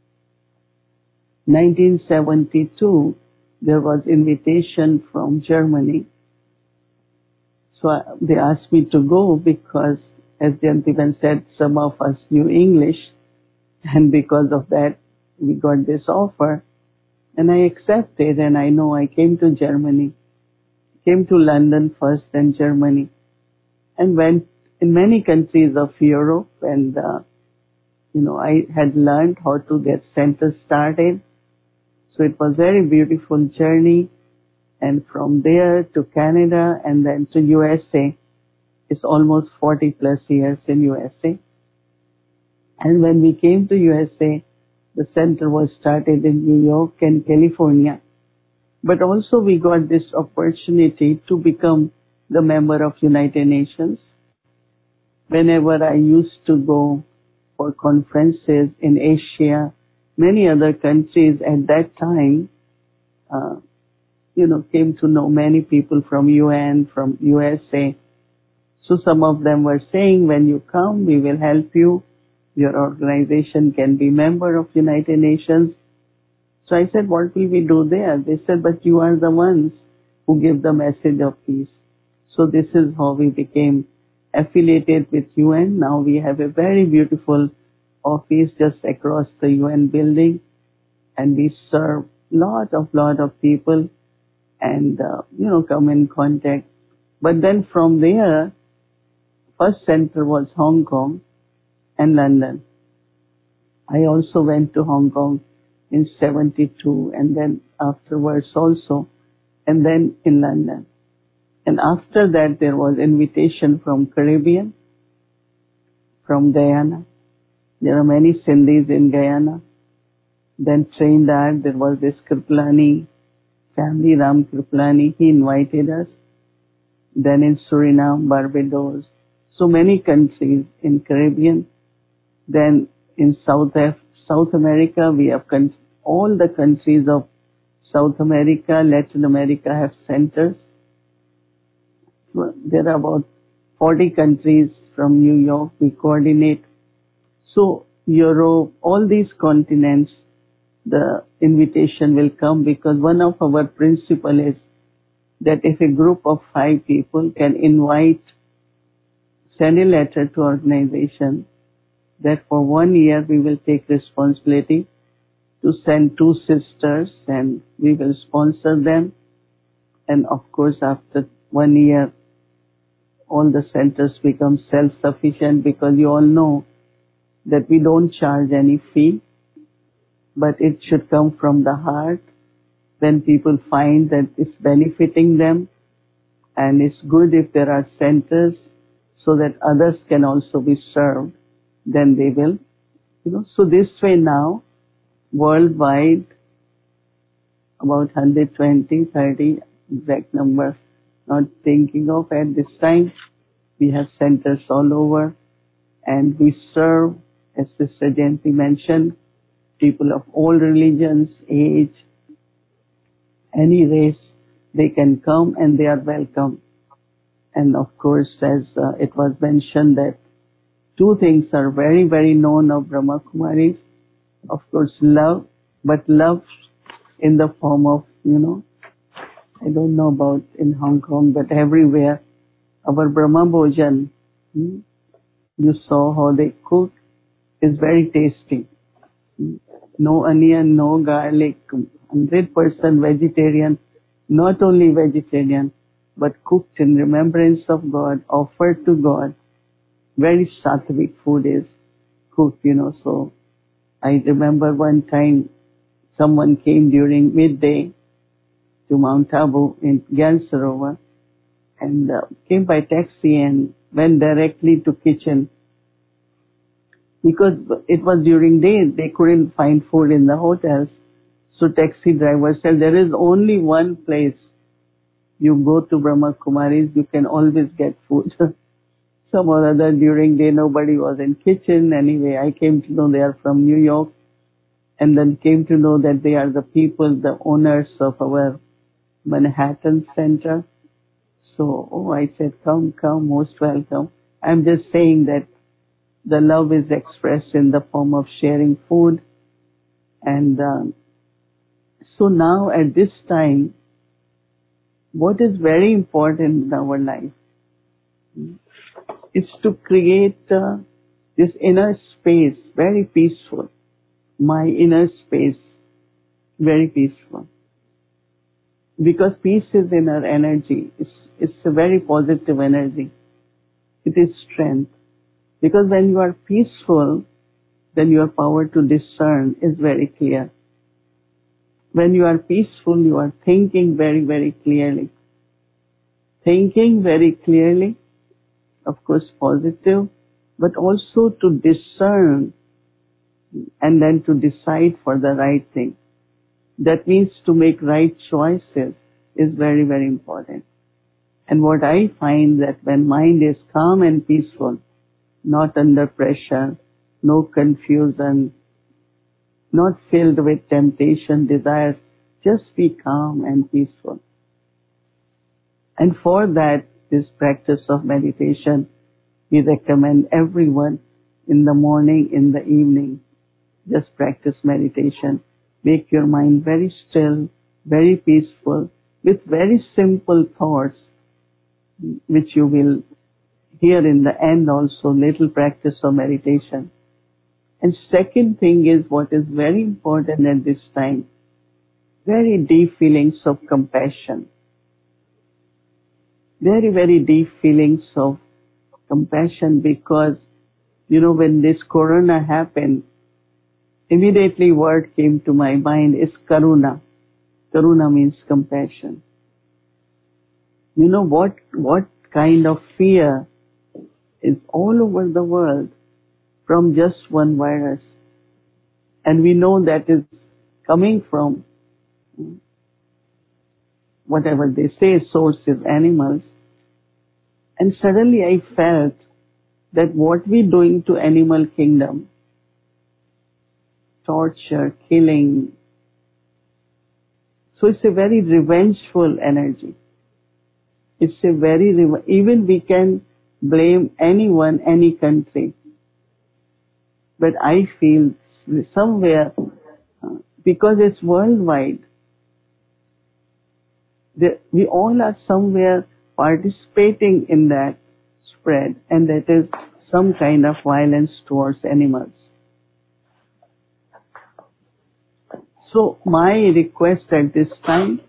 nineteen seventy-two, there was invitation from Germany. So I, they asked me to go because, as Jantivan said, some of us knew English, and because of that, we got this offer. And I accepted, and I know I came to Germany, came to London first, then Germany, and went in many countries of Europe, and, uh, you know, I had learned how to get centers started. So it was a very beautiful journey, and from there to Canada and then to U S A. It's almost forty plus years in U S A. And when we came to U S A, the center was started in New York and California. But also we got this opportunity to become the member of United Nations. Whenever I used to go for conferences in Asia, many other countries at that time, uh, you know, came to know many people from U N, from U S A. So some of them were saying, when you come, we will help you. Your organization can be member of United Nations. So I said, what will we do there? They said, but you are the ones who give the message of peace. So this is how we became affiliated with U N. Now we have a very beautiful office just across the U N building, and we serve lot of lot of people and, uh, you know, come in contact. But then from there, first center was Hong Kong and London. I also went to Hong Kong in seventy-two, and then afterwards also, and then in London. And after that, there was invitation from Caribbean, from Guyana. There are many Sindhis in Guyana. Then Trinidad, there was this Kriplani family, Ram Kriplani, he invited us. Then in Suriname, Barbados, so many countries in Caribbean. Then in South Af- South America, we have con- all the countries of South America, Latin America have centers. There are about forty countries from New York we coordinate. So Europe, all these continents, the invitation will come, because one of our principles is that if a group of five people can invite, send a letter to organization, that for one year we will take responsibility to send two sisters and we will sponsor them. And of course, after one year, all the centers become self-sufficient, because you all know that we don't charge any fee, but it should come from the heart. When people find that it's benefiting them, and it's good if there are centers so that others can also be served, then they will, you know. So this way now, worldwide, about one hundred twenty, thirty, exact number, not thinking of at this time. We have centers all over, and we serve, as Sister Jayanti mentioned, people of all religions, age, any race. They can come and they are welcome. And of course, as uh, it was mentioned, that two things are very, very known of Brahma Kumaris. Of course, love, but love in the form of, you know, I don't know about in Hong Kong, but everywhere, our Brahma Bhojan, hmm, you saw how they cook, is very tasty. No onion, no garlic, one hundred percent vegetarian, not only vegetarian, but cooked in remembrance of God, offered to God. Very sattvic food is cooked, you know. So I remember one time someone came during midday to Mount Abu in Gyan Sarovar, and uh, came by taxi and went directly to kitchen. Because it was during day, they couldn't find food in the hotels. So taxi driver said, there is only one place. You go to Brahma Kumaris, you can always get food. Some or other during day, nobody was in kitchen. Anyway, I came to know they are from New York, and then came to know that they are the people, the owners of our Manhattan Center. So, oh, I said, come, come, most welcome. I'm just saying that the love is expressed in the form of sharing food. And um, so now at this time, what is very important in our life is to create uh, this inner space, very peaceful. My inner space, very peaceful. Because peace is inner energy. It's, it's a very positive energy. It is strength. Because when you are peaceful, then your power to discern is very clear. When you are peaceful, you are thinking very, very clearly. Thinking very clearly, of course positive, but also to discern and then to decide for the right thing. That means to make right choices is very, very important. And what I find that when mind is calm and peaceful, not under pressure, no confusion, not filled with temptation, desires, just be calm and peaceful. And for that, this practice of meditation, we recommend everyone in the morning, in the evening, just practice meditation. Make your mind very still, very peaceful, with very simple thoughts, which you will hear in the end also, little practice of meditation. And second thing is what is very important at this time, very deep feelings of compassion. Very, very deep feelings of compassion because, you know, when this corona happened, immediately word came to my mind is karuna. Karuna means compassion. You know what, what kind of fear is all over the world from just one virus. And we know that is coming from whatever they say, source is animals. And suddenly I felt that what we doing to animal kingdom, torture, killing, so it's a very revengeful energy. It's a very, even we can blame anyone, any country. But I feel somewhere, because it's worldwide, we all are somewhere participating in that spread, and that is some kind of violence towards animals. So my request at this time,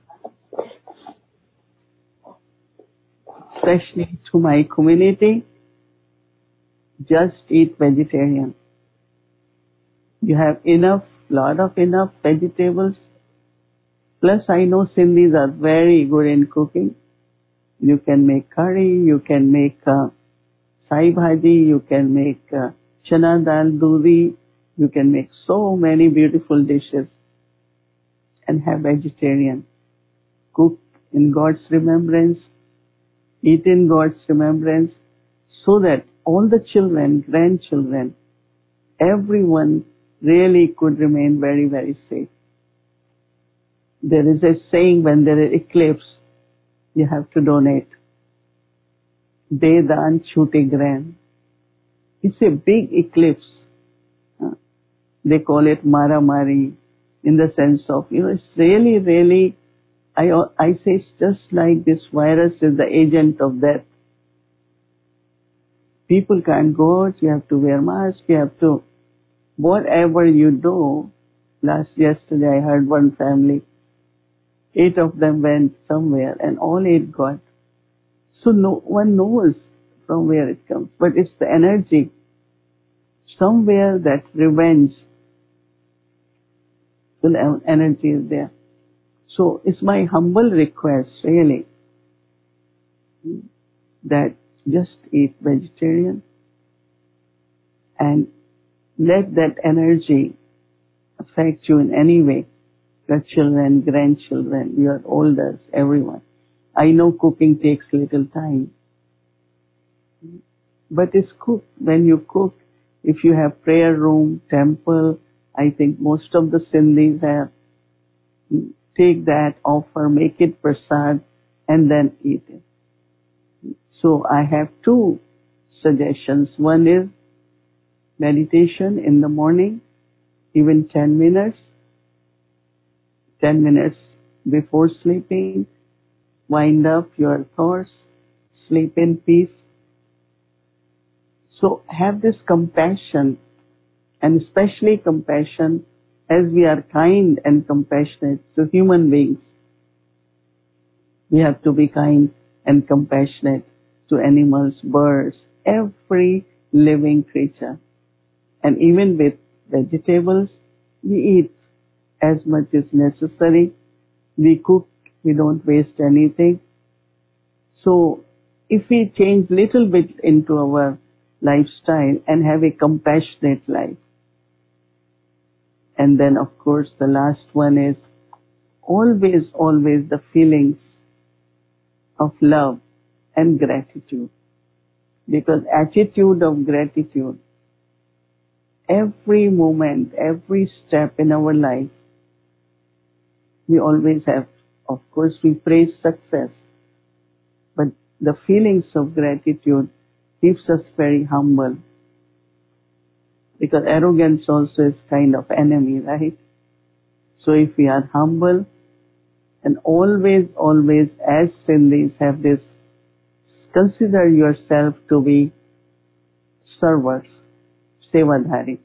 especially to my community, just eat vegetarian. You have enough, lot of enough vegetables. Plus I know Sindhis are very good in cooking. You can make curry, you can make uh, sai bhaji, you can make uh, chana dal duri, you can make so many beautiful dishes and have vegetarian. Cook in God's remembrance, eat in God's remembrance, so that all the children, grandchildren, everyone really could remain very, very safe. There is a saying, when there is eclipse, you have to donate. De daan chute gran. It's a big eclipse. Uh, they call it mara mari, in the sense of, you know, it's really, really, I, I say it's just like this virus is the agent of death. People can't go out, you have to wear masks, you have to, whatever you do. Last yesterday I heard one family, eight of them went somewhere and all eight got. So no one knows from where it comes, but it's the energy. Somewhere that revenge, the energy is there. So it's my humble request, really, that just eat vegetarian and let that energy affect you in any way. Your children, grandchildren, your elders, everyone. I know cooking takes little time. But it's cooked. When you cook, if you have prayer room, temple, I think most of the Sindhis have, take that, offer, make it prasad, and then eat it. So I have two suggestions. One is meditation in the morning, even ten minutes, ten minutes before sleeping, wind up your thoughts, sleep in peace. So have this compassion, and especially compassion as we are kind and compassionate to human beings. We have to be kind and compassionate to animals, birds, every living creature. And even with vegetables, we eat as much as necessary. We cook, we don't waste anything. So if we change little bit into our lifestyle and have a compassionate life. And then of course the last one is always, always the feelings of love and gratitude. Because attitude of gratitude, every moment, every step in our life, we always have, of course we praise success, but the feelings of gratitude keeps us very humble. Because arrogance also is kind of enemy, right? So if we are humble, and always, always as Sindhis have this, consider yourself to be servers, sevadhari.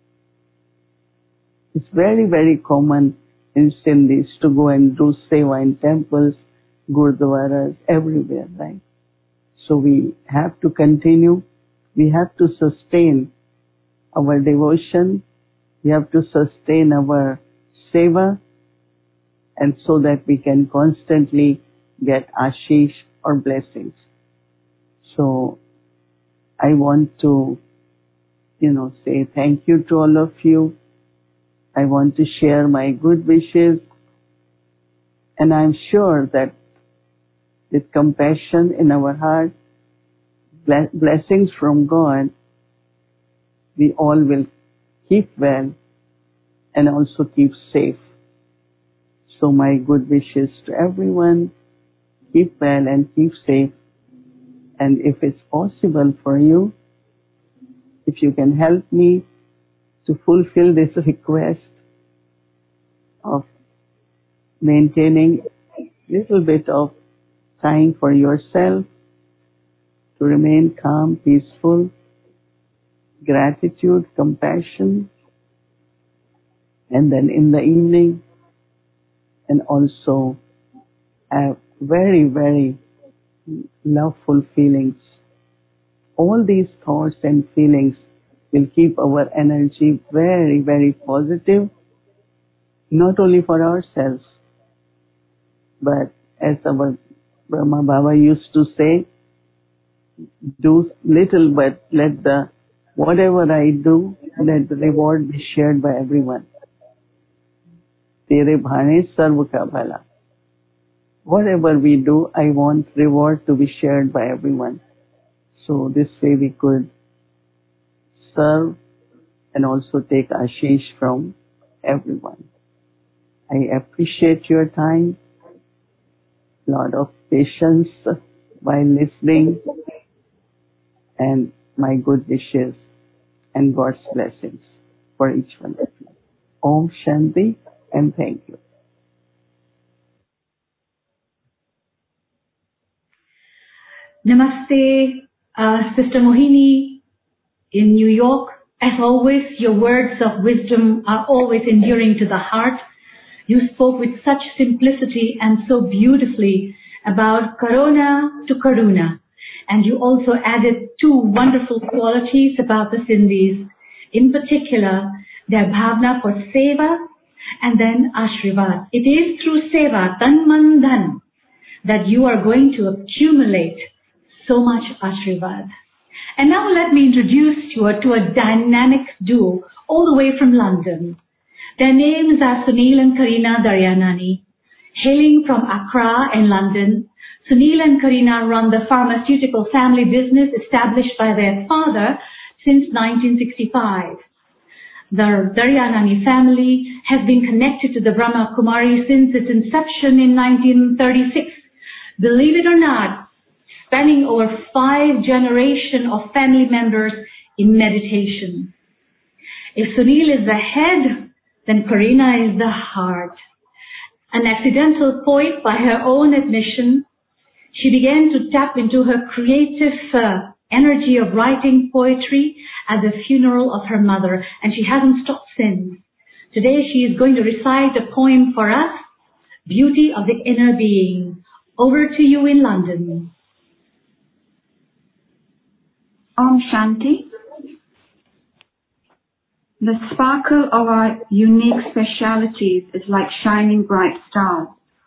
It's very, very common in Sindhis to go and do seva in temples, gurdwaras, everywhere, right? So we have to continue, we have to sustain our devotion, we have to sustain our seva, and so that we can constantly get ashish or blessings. So I want to, you know, say thank you to all of you. I want to share my good wishes, and I'm sure that with compassion in our heart, blessings from God, we all will keep well and also keep safe. So my good wishes to everyone, keep well and keep safe. And if it's possible for you, if you can help me to fulfill this request of maintaining a little bit of time for yourself to remain calm, peaceful, gratitude, compassion, and then in the evening, and also have very, very loveful feelings. All these thoughts and feelings will keep our energy very, very positive, not only for ourselves, but as our Brahma Baba used to say, do little but let the, whatever I do, let the reward be shared by everyone. Tere bhane sarv ka bhala. Whatever we do, I want reward to be shared by everyone. So this way we could serve and also take ashish from everyone. I appreciate your time, lot of patience while listening, and my good wishes and God's blessings for each one of you. Om Shanti, and thank you. Namaste, uh, Sister Mohini in New York. As always, your words of wisdom are always enduring to the heart. You spoke with such simplicity and so beautifully about Karuna to Karuna. And you also added two wonderful qualities about the Sindhis. In particular, their bhavna for seva and then ashrivad. It is through seva, tan man dhan, that you are going to accumulate so much ashrivad. And now let me introduce you to a dynamic duo all the way from London. Their names are Sunil and Karina Daryanani. Hailing from Accra in London, Sunil and Karina run the pharmaceutical family business established by their father since nineteen sixty-five. The Daryanani family has been connected to the Brahma Kumari since its inception in nineteen thirty-six. Believe it or not, spanning over five generations of family members in meditation. If Sunil is the head, then Karina is the heart. An accidental poet by her own admission, she began to tap into her creative uh, energy of writing poetry at the funeral of her mother, and she hasn't stopped since. Today she is going to recite a poem for us, Beauty of the Inner Being. Over to you in London. Om Shanti. The sparkle of our unique specialities is like shining bright stars.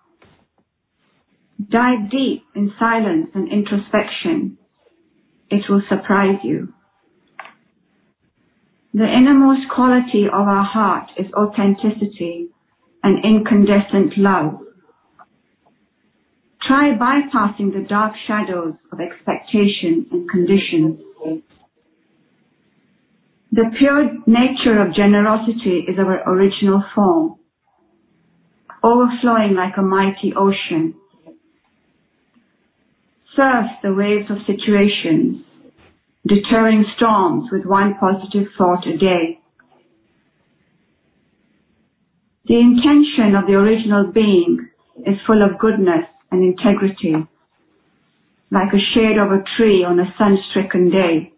Dive deep in silence and introspection. It will surprise you. The innermost quality of our heart is authenticity and incandescent love. Try bypassing the dark shadows of expectation and conditions. The pure nature of generosity is our original form, overflowing like a mighty ocean. Surf the waves of situations, deterring storms with one positive thought a day. The intention of the original being is full of goodness and integrity, like a shade of a tree on a sun-stricken day.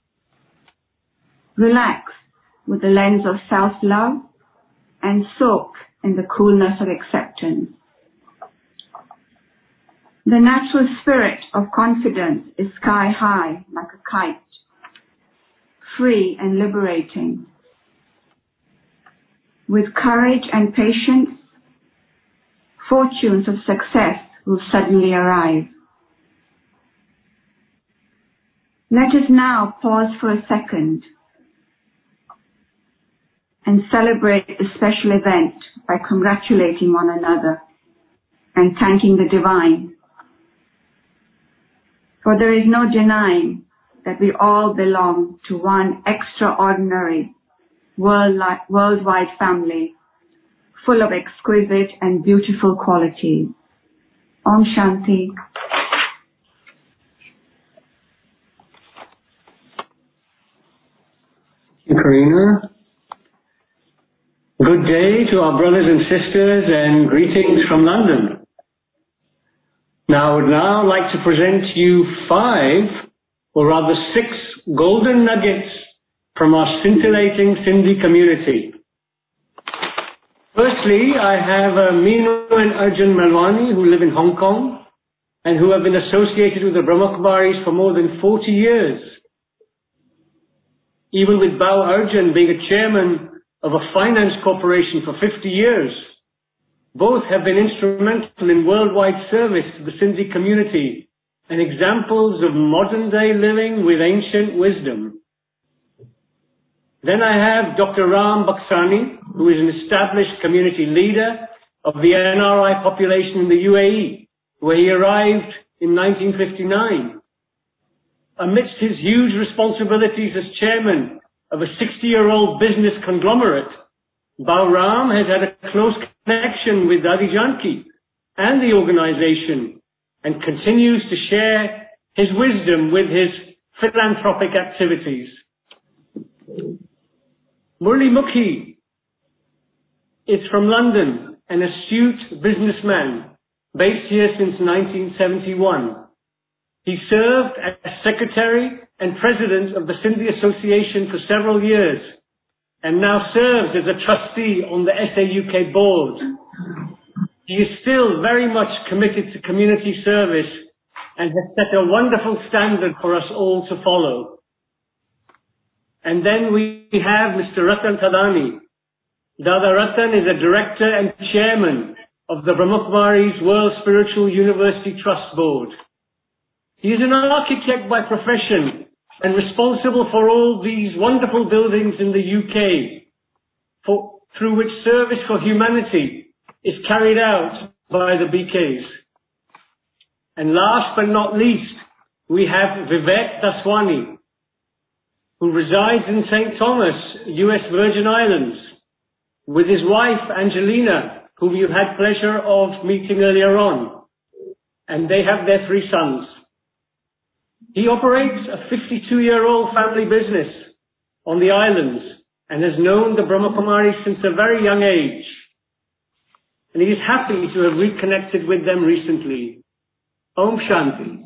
Relax with the lens of self-love and soak in the coolness of acceptance. The natural spirit of confidence is sky high like a kite, free and liberating. With courage and patience, fortunes of success will suddenly arrive. Let us now pause for a second and celebrate the special event by congratulating one another and thanking the Divine. For there is no denying that we all belong to one extraordinary worldwide family full of exquisite and beautiful qualities. Om Shanti. Thank you, Karina. Good day to our brothers and sisters and greetings from London. Now I would now like to present to you five, or rather six, golden nuggets from our scintillating Sindhi community. Firstly, I have uh, Meenu and Arjun Melwani, who live in Hong Kong and who have been associated with the Brahma Kumaris for more than forty years. Even with Bao Arjun being a chairman of a finance corporation for fifty years. Both have been instrumental in worldwide service to the Sindhi community and examples of modern day living with ancient wisdom. Then I have Doctor Ram Baksani, who is an established community leader of the N R I population in the U A E, where he arrived in nineteen fifty-nine. Amidst his huge responsibilities as chairman of a sixty-year-old business conglomerate, Bao Ram has had a close connection with Dadi Janki and the organization and continues to share his wisdom with his philanthropic activities. Murli Mukhi is from London, an astute businessman based here since nineteen seventy-one. He served as secretary and president of the Sindhi Association for several years and now serves as a trustee on the S A U K board. He is still very much committed to community service and has set a wonderful standard for us all to follow. And then we have Mister Ratan Thadani. Dada Ratan is a director and chairman of the Brahma Kumaris World Spiritual University Trust Board. He is an architect by profession and responsible for all these wonderful buildings in the U K, for, through which service for humanity is carried out by the B Ks. And last but not least, we have Vivek Daswani, who resides in Saint Thomas, U S Virgin Islands, with his wife Angelina, whom you had pleasure of meeting earlier on, and they have their three sons. He operates a fifty-two-year-old family business on the islands and has known the Brahma Kumaris since a very young age. And he is happy to have reconnected with them recently. Om Shanti.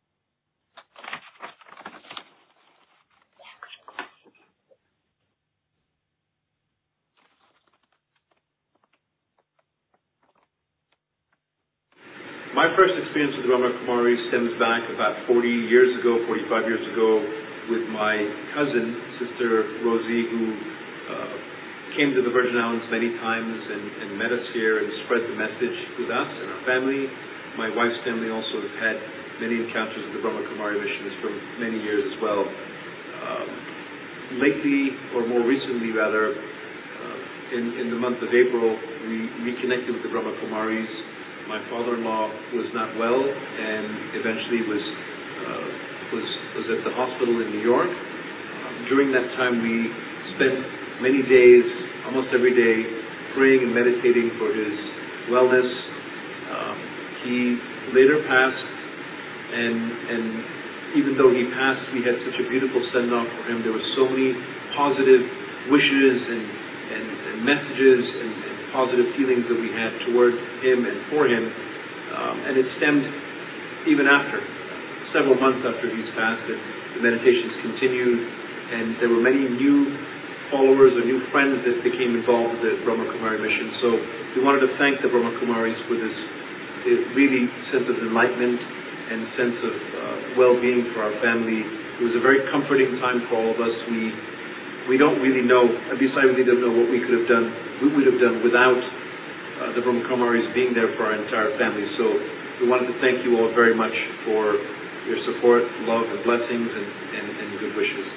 My first experience with the Brahma Kumaris stems back about forty years ago, forty-five years ago, with my cousin, Sister Rosie, who uh, came to the Virgin Islands many times and, and met us here and spread the message with us and our family. My wife's family also has had many encounters with the Brahma Kumari missions for many years as well. Um, lately, or more recently rather, uh, in, in the month of April, we reconnected with the Brahma Kumaris. My father-in-law was not well and eventually was uh, was was at the hospital in New York. Um, during that time, we spent many days, almost every day, praying and meditating for his wellness. Um, he later passed, and and even though he passed, we had such a beautiful send-off for him. There were so many positive wishes and and, and messages and positive feelings that we had toward him and for him, um, and it stemmed even after, several months after he's passed, that the meditations continued, and there were many new followers or new friends that became involved with the Brahma Kumari mission. So we wanted to thank the Brahma Kumaris for this really sense of enlightenment and sense of uh, well-being for our family. It was a very comforting time for all of us. We We don't really know, at least I really don't know what we could have done, we would have done without uh, the Brahma Kumaris being there for our entire family. So we wanted to thank you all very much for your support, love, and blessings, and, and, and good wishes.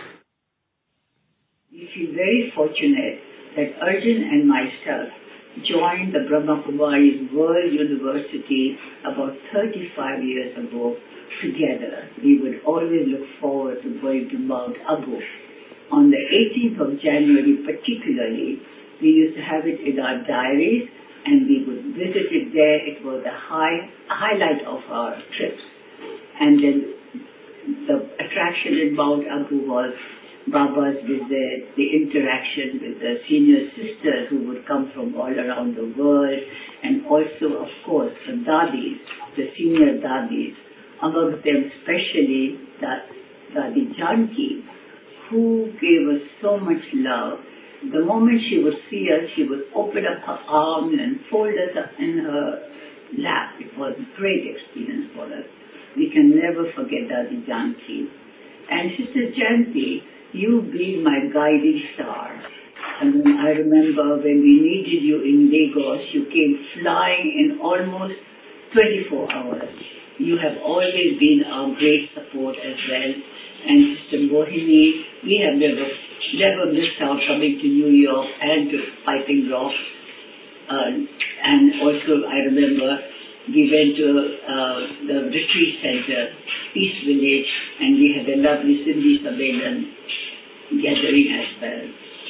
We feel very fortunate that Arjun and myself joined the Brahma Kumaris World University about thirty-five years ago together. We would always look forward to going to Mount Abu. On the eighteenth of January particularly, we used to have it in our diaries and we would visit it there. It was the high, highlight of our trips. And then the attraction in Mount Abu was Baba's visit, the interaction with the senior sisters who would come from all around the world, and also, of course, the Dadis, the senior Dadis, among them especially that Dadi Janki, who gave us so much love. The moment she would see us, she would open up her arms and fold us up in her lap. It was a great experience for us. We can never forget Dadi Janki. And Sister Janki, you being my guiding star. And I remember when we needed you in Lagos, you came flying in almost twenty-four hours. You have always been our great support as well. And Sister Mohini, we have never never missed out coming to New York and to Piping Rock. Uh, and also, I remember we went to uh, the retreat center, Peace Village, and we had a lovely Sindhi Sammelan gathering as well.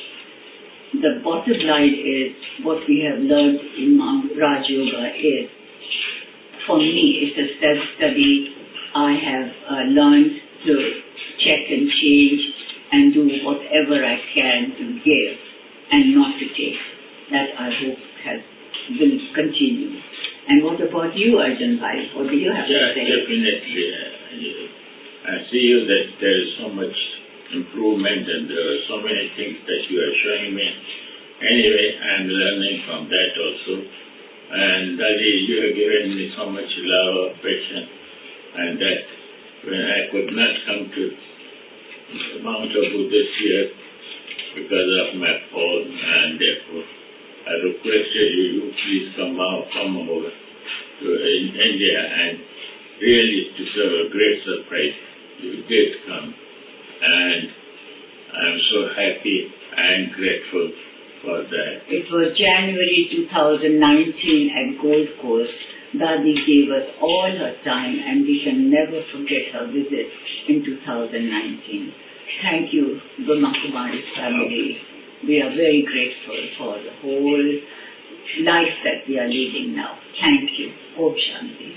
The bottom line is, what we have learned in Mount Raj Yoga is, for me, it's a self-study. I have uh, learned to check and change and do whatever I can to give and not to take. That I hope has will continue. And what about you, Arjun Bhai? What do you have yeah, to say? Definitely. Uh, I see you that there is so much improvement and there are so many things that you are showing me. Anyway, I am learning from that also. And Daddy, you have given me so much love, affection, and that when I could not come to Mount Abu this year because of my fall, and therefore I requested you, you please come out, come over to in India, and really to serve a great surprise. You did come, and I'm so happy and grateful for that. It was January two thousand nineteen at Gold Coast. Dadi gave us all her time, and we can never forget her visit in two thousand nineteen. Thank you, Brahma Kumari family. We are very grateful for the whole life that we are leading now. Thank you. Om Shanti.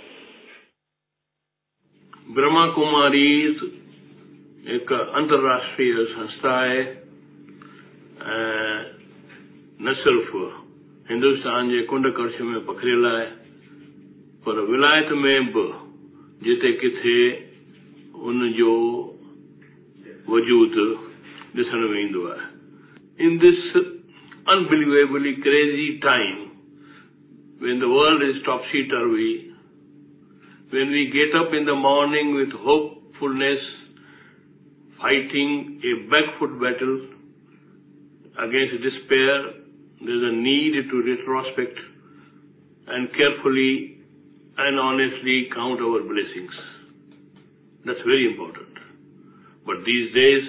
Brahma Kumaris एक अंतर्राष्ट्रीय संस्था है न सिर्फ हिंदुस्तान जे कुंड curse में पखरियल आहे पर विलायत में बि जिते किथे उन जो वजूद ॾिसण में ईंदो आहे. In this unbelievably crazy time, when the world is topsy-turvy, when we get up in the morning with hopefulness, fighting a backfoot battle against despair, there is a need to retrospect and carefully and honestly count our blessings. That's very important. But these days,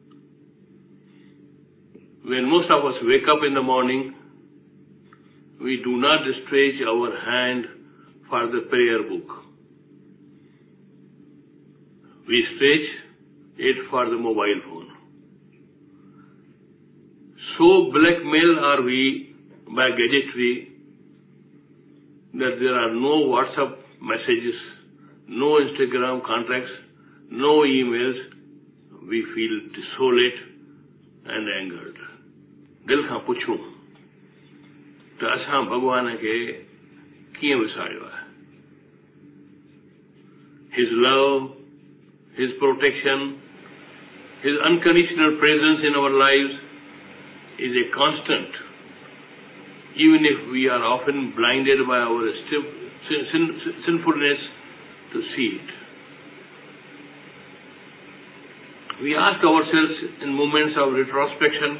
when most of us wake up in the morning, we do not stretch our hand for the prayer book. We stretch it for the mobile phone. So blackmailed are we by gadgetry that there are no WhatsApp messages, no Instagram contacts, no emails. We feel desolate and angered. दिल खां पुछूं त असां भगवान खे कीअं विसारियो आहे. His love, His protection, His unconditional presence in our lives is a constant, even if we are often blinded by our sin, sinfulness to see it. We ask ourselves in moments of retrospection,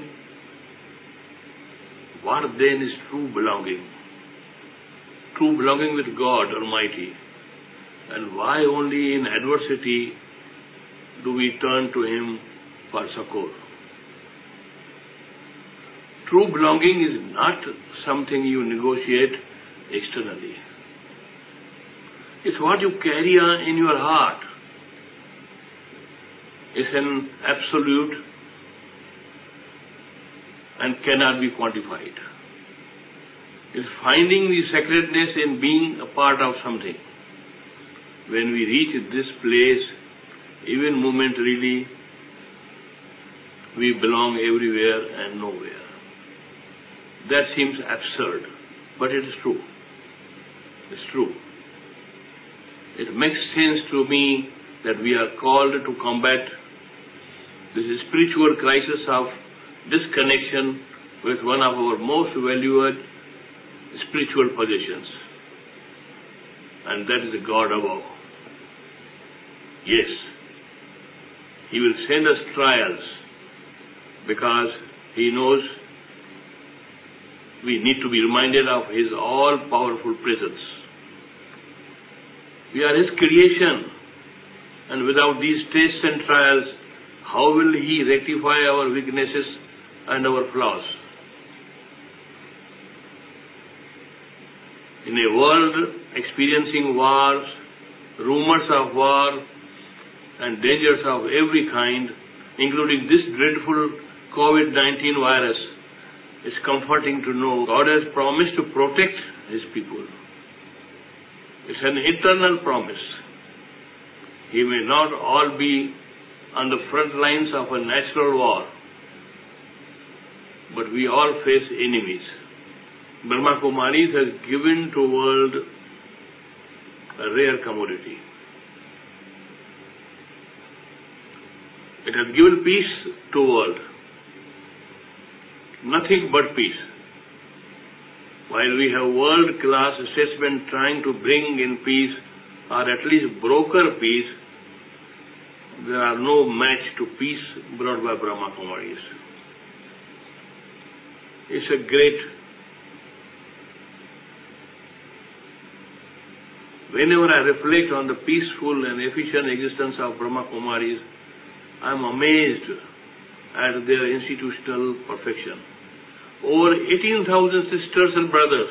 what then is true belonging? True belonging with God Almighty. And why only in adversity do we turn to Him for succor? True belonging is not something you negotiate externally. It's what you carry on in your heart. It's an absolute and cannot be quantified. It's finding the sacredness in being a part of something. When we reach this place, even momentarily, we belong everywhere and nowhere. That seems absurd, but it is true. It's true. It makes sense to me that we are called to combat this spiritual crisis of disconnection with one of our most valued spiritual possessions, and that is the God above. Yes, He will send us trials because He knows we need to be reminded of His all-powerful presence. We are His creation, and without these tests and trials, how will He rectify our weaknesses and our flaws? In a world experiencing wars, rumors of war, and dangers of every kind, including this dreadful COVID nineteen virus, it's comforting to know God has promised to protect His people. It's an eternal promise. He may not all be on the front lines of a natural war, but we all face enemies. Brahma Kumaris has given to the world a rare commodity. It has given peace to the world. Nothing but peace. While we have world-class statesmen trying to bring in peace, or at least broker peace, there are no match to peace brought by Brahma Kumaris. It's a great. Whenever I reflect on the peaceful and efficient existence of Brahma Kumaris, I am amazed at their institutional perfection. Over eighteen thousand sisters and brothers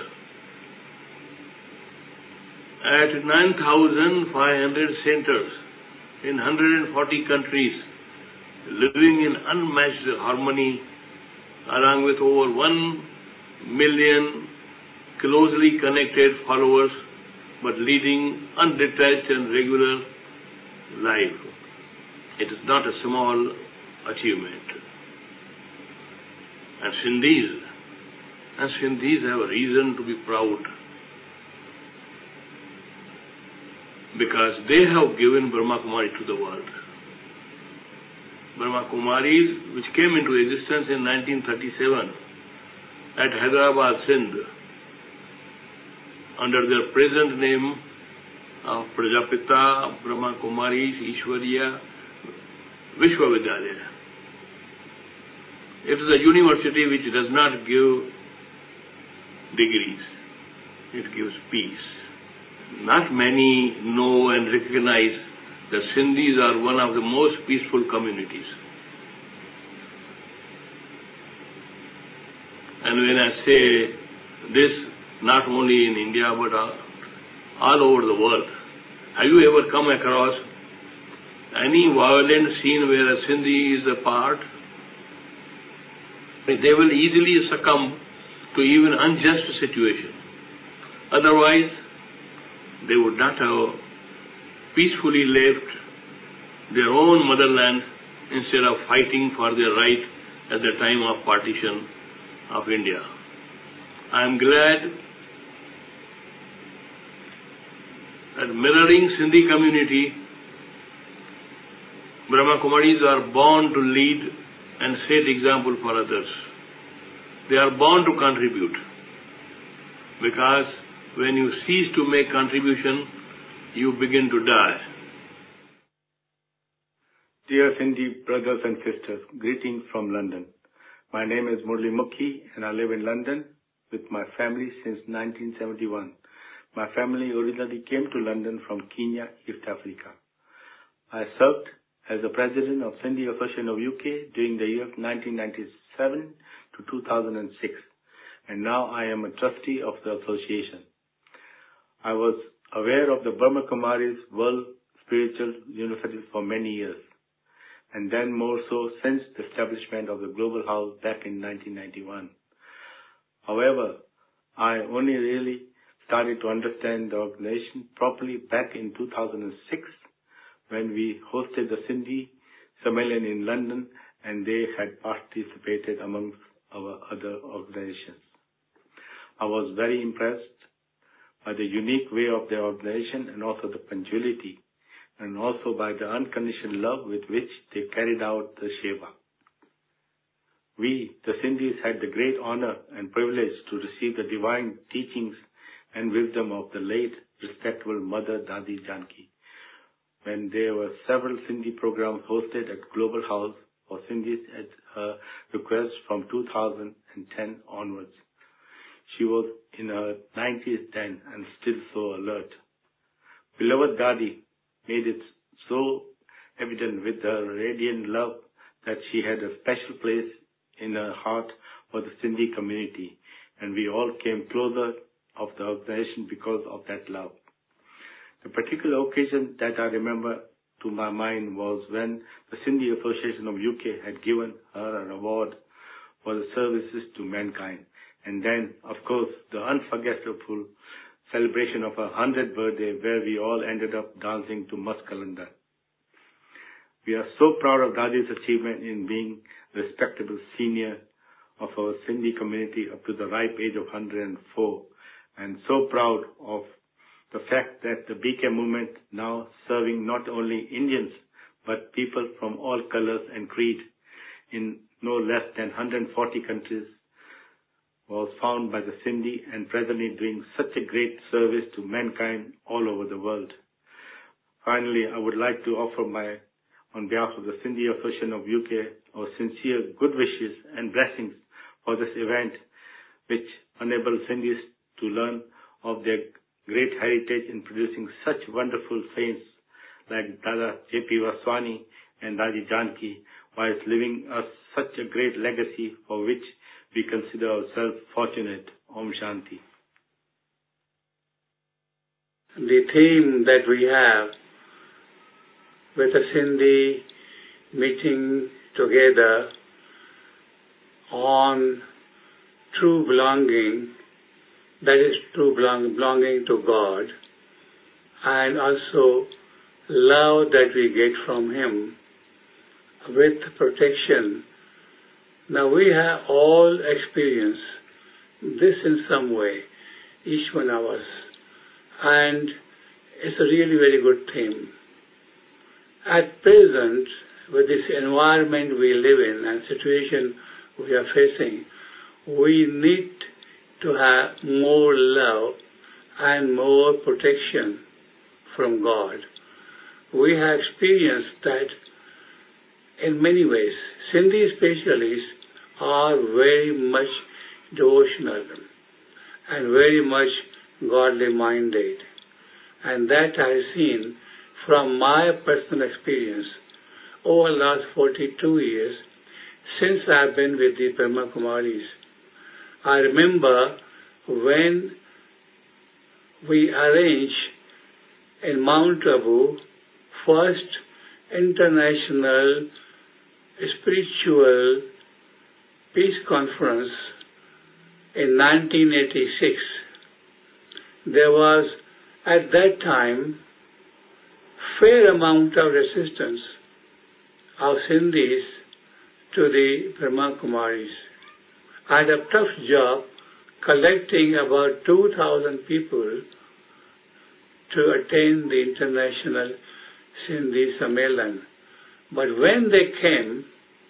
at nine thousand five hundred centers in one hundred forty countries, living in unmatched harmony, along with over one million closely connected followers, but leading undetached and regular life. It is not a small achievement. and Sindhis. And Sindhis have a reason to be proud, because they have given Brahma Kumari to the world. Brahma Kumaris, which came into existence in nineteen thirty-seven at Hyderabad, Sindh, under their present name of Prajapita Brahma Kumaris Ishwariya Vishwavidyalaya. It is a university which does not give degrees, it gives peace. Not many know and recognize that Sindhis are one of the most peaceful communities. And when I say this, not only in India but all over the world, have you ever come across any violent scene where a Sindhi is a part? They will easily succumb to even unjust situation. Otherwise, they would not have peacefully left their own motherland instead of fighting for their right at the time of partition of India. I am glad that mirroring Sindhi community, Brahma Kumaris are born to lead and set example for others. They are born to contribute, because when you cease to make contribution, you begin to die. Dear Sindhi brothers and sisters, greetings from London. My name is Murli Mukhi and I live in London with my family since nineteen seventy-one. My family originally came to London from Kenya, East Africa. I served as the president of Sindhi Association of U K during the year nineteen ninety-seven to two thousand six, and now I am a trustee of the association. I was aware of the Brahma Kumaris World Spiritual University for many years, and then more so since the establishment of the Global House back in nineteen ninety-one. However, I only really started to understand the organization properly back in two thousand six when we hosted the Sindhi Sammelan in London, and they had participated amongst our other organizations. I was very impressed by the unique way of their organization and also the punctuality, and also by the unconditional love with which they carried out the Seva. We, the Sindhis, had the great honor and privilege to receive the divine teachings and wisdom of the late respectable Mother Dadi Janki, when there were several Sindhi programs hosted at Global House for Sindhis at her request from two thousand ten onwards. She was in her nineties then and still so alert. Beloved Dadi made it so evident with her radiant love that she had a special place in her heart for the Sindhi community, and we all came closer of the organization because of that love. The particular occasion that I remember to my mind was when the Sindhi Association of U K had given her an award for the services to mankind. And then, of course, the unforgettable celebration of her hundredth birthday, where we all ended up dancing to Maskalanda. We are so proud of Dadi's achievement in being respectable senior of our Sindhi community up to the ripe age of one hundred four, and so proud of the fact that the B K movement, now serving not only Indians but people from all colors and creed in no less than one hundred forty countries, was found by the Sindhi and presently doing such a great service to mankind all over the world. Finally, I would like to offer my, on behalf of the Sindhi Association of U K, our sincere good wishes and blessings for this event, which enables Sindhis to learn of their great heritage in producing such wonderful saints like Dada J P Vaswani and Dadi Janki, whilst leaving us such a great legacy for which we consider ourselves fortunate. Om Shanti. The theme that we have with the Sindhi meeting together on true belonging, that is true belong, belonging to God, and also love that we get from Him with protection Now we have all experienced this in some way, each one of us. And it's a really very good theme. At present, with this environment we live in and situation we are facing, we need to have more love and more protection from God. We have experienced that in many ways. Sindhi specialists are very much devotional and very much godly minded. And that I have seen from my personal experience over the last forty-two years since I have been with the Brahma Kumaris. I remember when we arranged in Mount Abu first international spiritual peace conference in nineteen eighty-six. There was at that time fair amount of resistance of Sindhis to the Brahma Kumaris. I had a tough job collecting about two thousand people to attend the International Sindhi Sammelan. But when they came,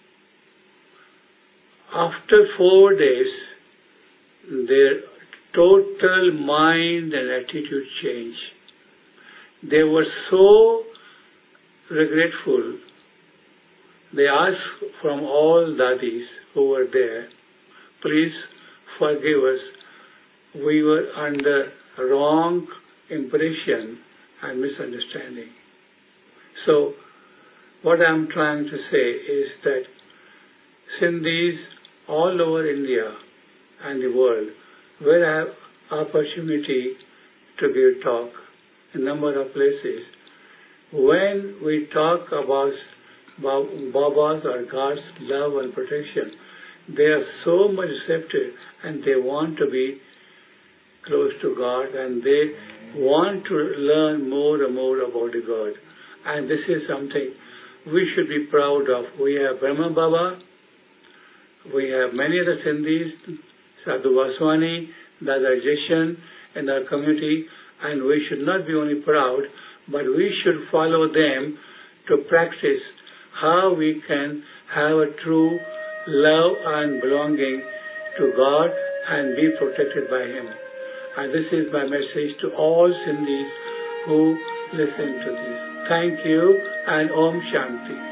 after four days, their total mind and attitude changed. They were so regretful. They asked from all dadis who were there, please forgive us. We were under wrong impression and misunderstanding. So, what I'm trying to say is that Sindhis all over India and the world will have opportunity to give talk in a number of places. When we talk about Baba's or God's love and protection, they are so much receptive and they want to be close to God and they want to learn more and more about the God. And this is something we should be proud of. We have Brahma Baba, we have many other Sindhis, Sadhu Vaswani, Dada Jishan in our community, and we should not be only proud, but we should follow them to practice how we can have a true love and belonging to God and be protected by Him. And this is my message to all Sindhis who listen to this. Thank you and Om Shanti.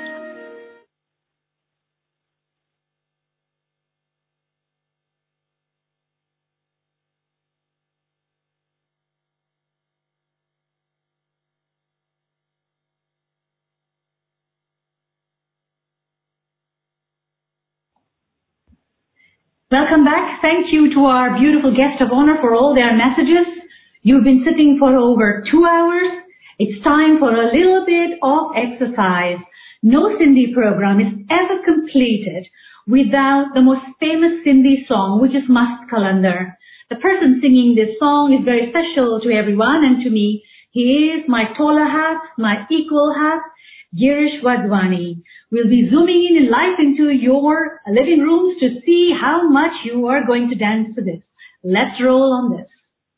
Welcome back. Thank you to our beautiful guest of honor for all their messages. You've been sitting for over two hours. It's time for a little bit of exercise. No Sindhi program is ever completed without the most famous Sindhi song, which is Mast Kalandar. The person singing this song is very special to everyone and to me. He is my taller half, my equal half, Girish Wadhwani. We'll be zooming in and live into your living rooms to see how much you are going to dance to this. Let's roll on this.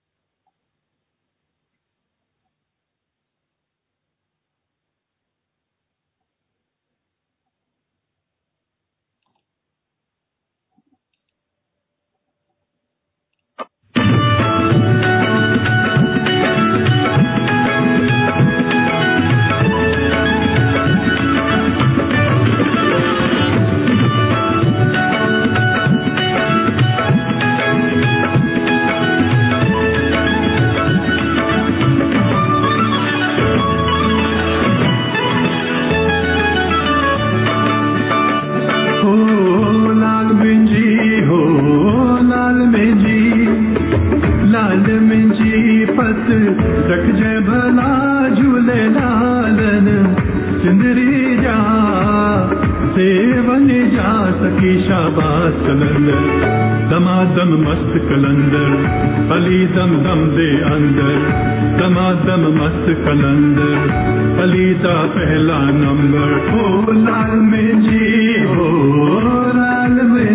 दमादम मस्त कलंदर अली दम दम दे अंदर दमादम मस्त कलंदर अली दा पहला number ओ लाल में जी हो लाल में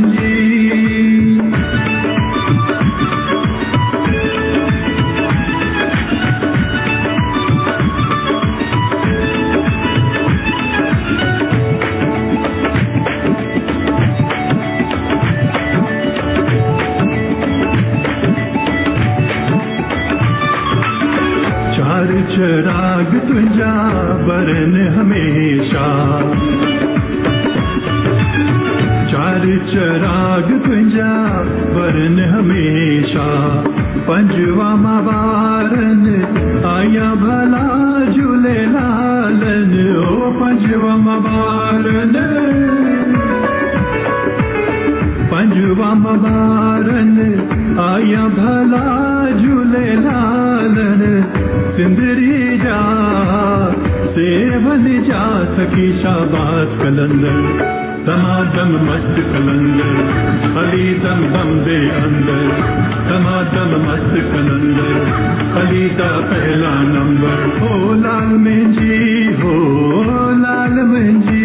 वरन हमेशा चार चराग तुंजा वरन हमेशा पंजवा मावारन आया भला झूले लालन ओ पंजवा मावारन पंजवा मावारन आया भला झूले लालन सिंदरी जा सेवन जा सकी शाबाश कलंदर दमादम मस्त कलंदर अली दम दम दे अंदर दमादम मस्त कलंदर अली दा पहला नंबर हो लाल मंजी हो लाल मंजी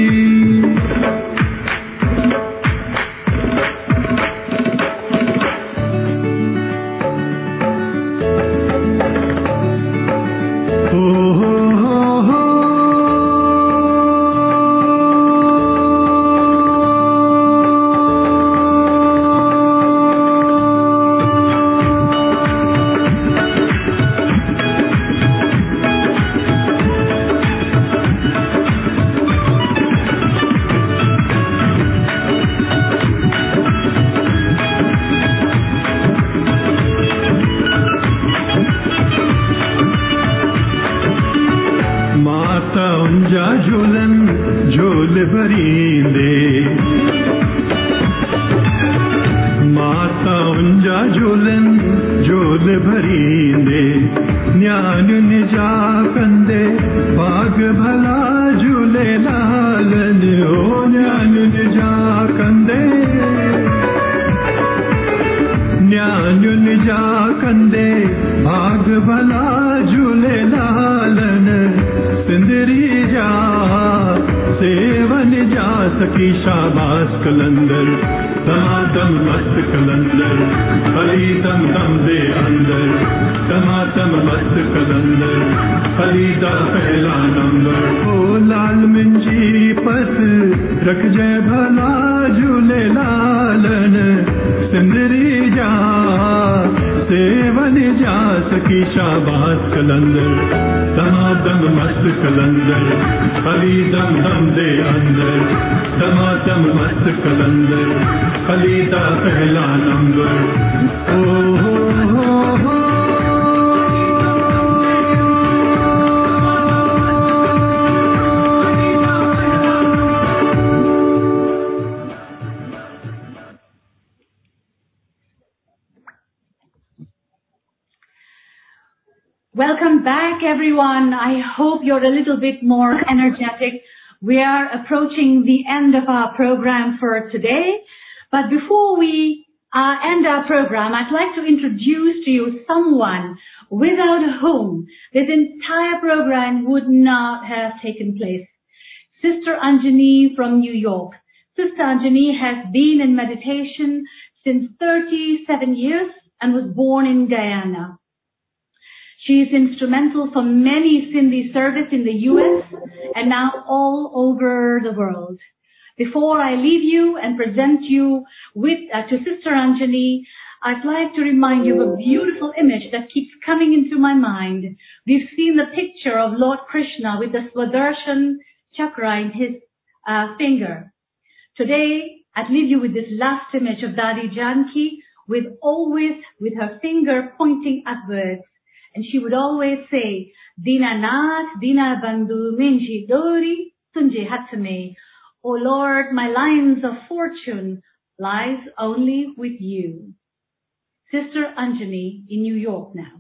Welcome back, everyone. I hope you're a little bit more energetic. We are approaching the end of our program for today. But before we uh, end our program, I'd like to introduce to you someone without whom this entire program would not have taken place. Sister Anjani from New York. Sister Anjani has been in meditation since thirty-seven years and was born in Guyana. She is instrumental for many Sindhi service in the U S and now all over the world. Before I leave you and present you with uh, to Sister Anjani, I'd like to remind you of a beautiful image that keeps coming into my mind. We've seen the picture of Lord Krishna with the Swadershan chakra in his uh, finger. Today, I'd leave you with this last image of Dadi Janki with always with her finger pointing upwards. And she would always say, Dinanath, Dina Bandhu Minji Dori, Tunje Hatame. Oh Lord, my lines of fortune lies only with you. Sister Anjani in New York now.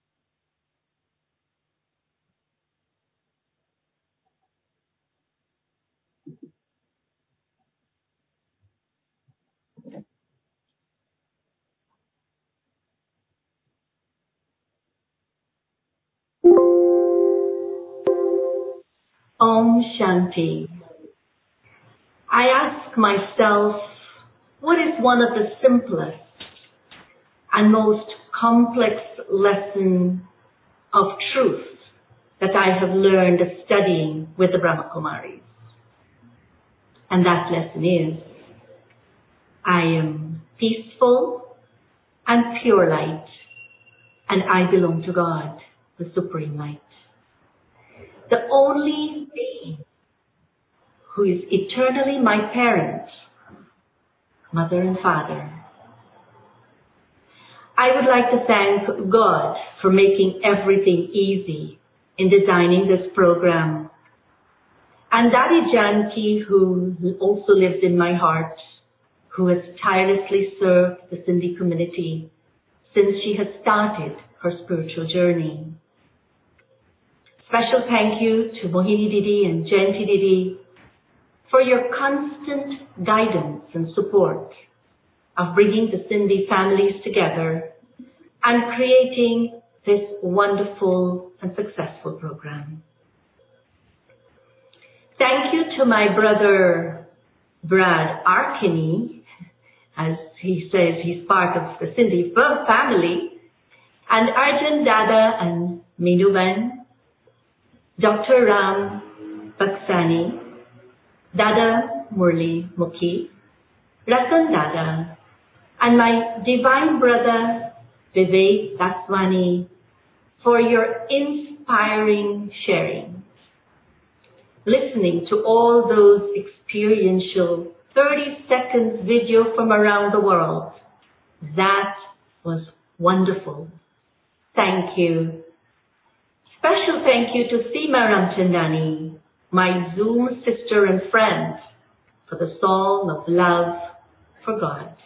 Om Shanti. I ask myself, what is one of the simplest and most complex lessons of truth that I have learned studying with the Brahma Kumaris? And that lesson is, I am peaceful and pure light, and I belong to God, the Supreme Light. the only being who is eternally my parent, mother and father. I would like to thank God for making everything easy in designing this program. And Dadi Janki, who also lives in my heart, who has tirelessly served the Sindhi community since she has started her spiritual journey. Special thank you to Mohini Didi and Jayanti Didi for your constant guidance and support of bringing the Sindhi families together and creating this wonderful and successful program. Thank you to my brother Brad Arkini, as he says he's part of the Sindhi family, and Arjun Dada and Minuban, Doctor Ram Baksani, Dada Murli Mukhi, Ratan Dada, and my divine brother Vivek Daswani for your inspiring sharing. Listening to all those experiential thirty seconds video from around the world, that was wonderful. Thank you. Special thank you to Seema Ramchandani, my Zoom sister and friend, for the song of love for God.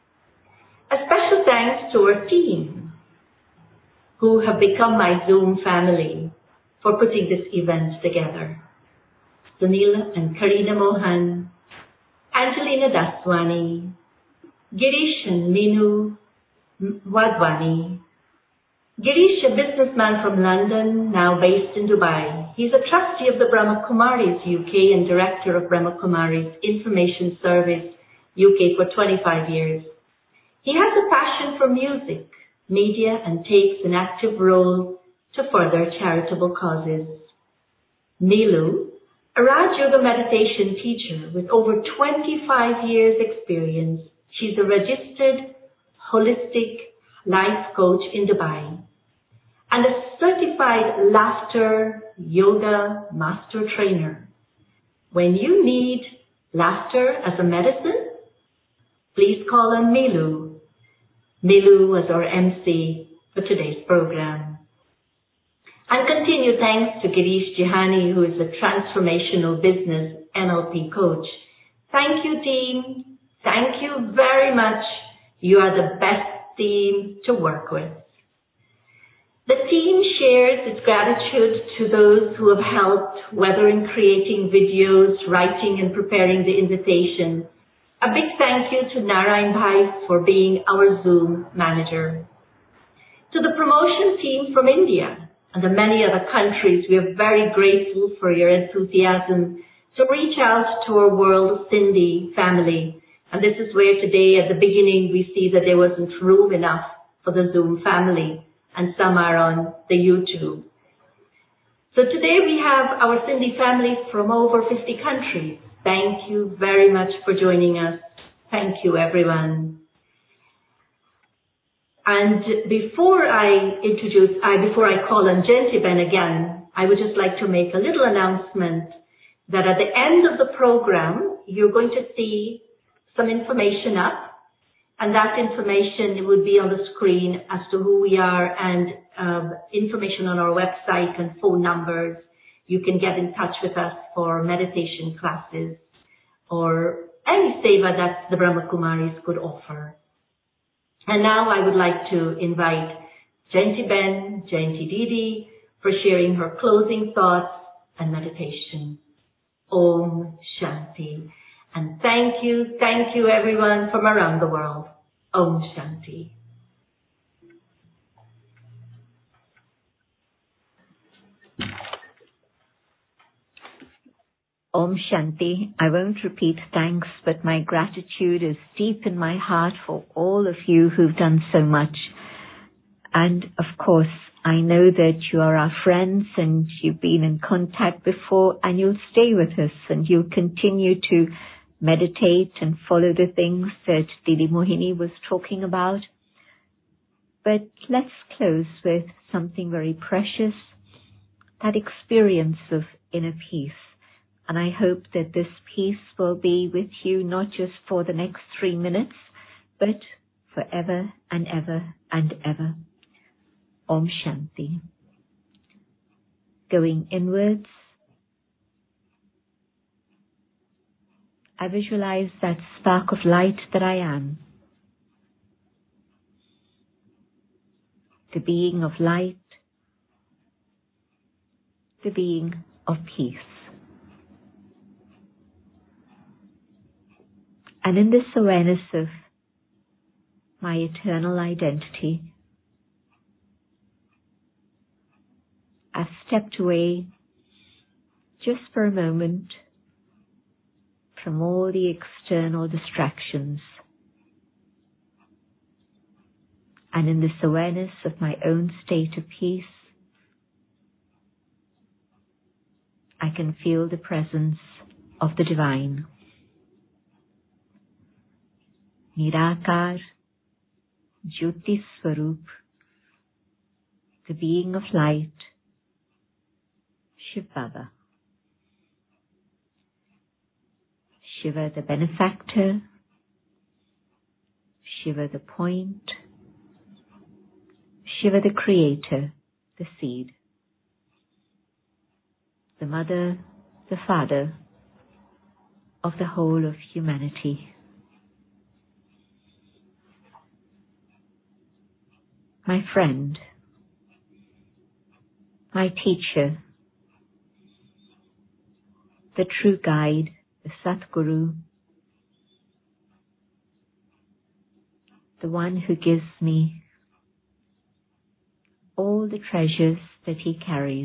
A special thanks to our team, who have become my Zoom family, for putting this event together. Sunil and Karina Mohan, Angelina Daswani, Girish and Minu Wadwani. Girish, a businessman from London, now based in Dubai. He's a trustee of the Brahma Kumaris U K and director of Brahma Kumaris Information Service U K for twenty-five years. He has a passion for music, media, and takes an active role to further charitable causes. Nilu, a Raj Yoga meditation teacher with over twenty-five years experience. She's a registered holistic life coach in Dubai and a certified laughter yoga master trainer. When you need laughter as a medicine, please call on Milu. Milu as our M C for today's program. And continued thanks to Girish Jihani, who is a transformational business N L P coach. Thank you, team. Thank you very much. You are the best team to work with. The team shares its gratitude to those who have helped, whether in creating videos, writing, and preparing the invitation. A big thank you to Narayan Bhai for being our Zoom manager. To the promotion team from India and the many other countries, we are very grateful for your enthusiasm to reach out to our World Sindhi family. And this is where today at the beginning we see that there wasn't room enough for the Zoom family, and some are on the YouTube. So today we have our Sindhi families from over fifty countries. Thank you very much for joining us. Thank you, everyone. And before I introduce, I, before I call on Jayanti-ben again, I would just like to make a little announcement that at the end of the program, you're going to see some information up, and that information would be on the screen as to who we are and uh, information on our website and phone numbers. You can get in touch with us for meditation classes or any seva that the Brahma Kumaris could offer. And now I would like to invite Jayanti-ben, Jayanti Didi, for sharing her closing thoughts and meditation. Om Shanti. And thank you, thank you everyone from around the world. Om Shanti. Om Shanti. I won't repeat thanks, but my gratitude is deep in my heart for all of you who've done so much. And of course, I know that you are our friends and you've been in contact before, and you'll stay with us and you'll continue to meditate and follow the things that Didi Mohini was talking about. But let's close with something very precious that experience of inner peace. And I hope that this peace will be with you not just for the next three minutes, but forever and ever and ever. Om Shanti. Going inwards, I visualize that spark of light that I am. The being of light, the being of peace. And in this awareness of my eternal identity, I've stepped away just for a moment from all the external distractions. And in this awareness of my own state of peace, I can feel the presence of the divine. Nirakar, Jyoti Swarup, the being of light, Shiv Baba. Shiva the benefactor, Shiva the point, Shiva the creator, the seed, the mother, the father of the whole of humanity. My friend, my teacher, the true guide, the Satguru, the one who gives me all the treasures that he carries.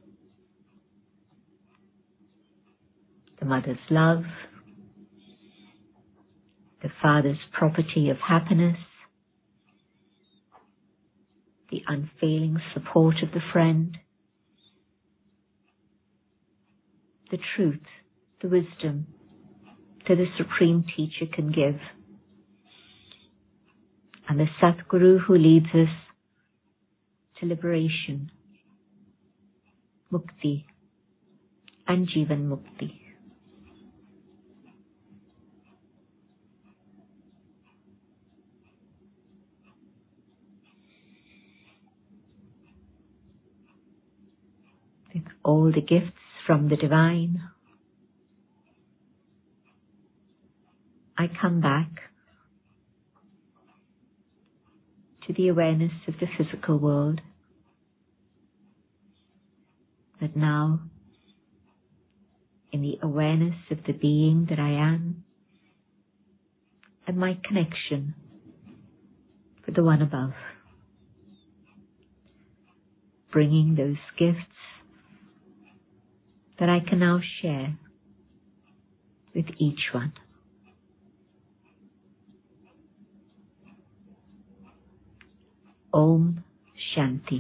The mother's love, the father's property of happiness, the unfailing support of the friend, the truth, the wisdom that the Supreme Teacher can give, and the Satguru who leads us to liberation, Mukti, and Jivan Mukti. With all the gifts from the divine, I come back to the awareness of the physical world, but now in the awareness of the being that I am and my connection with the one above, bringing those gifts that I can now share with each one. Om Shanti.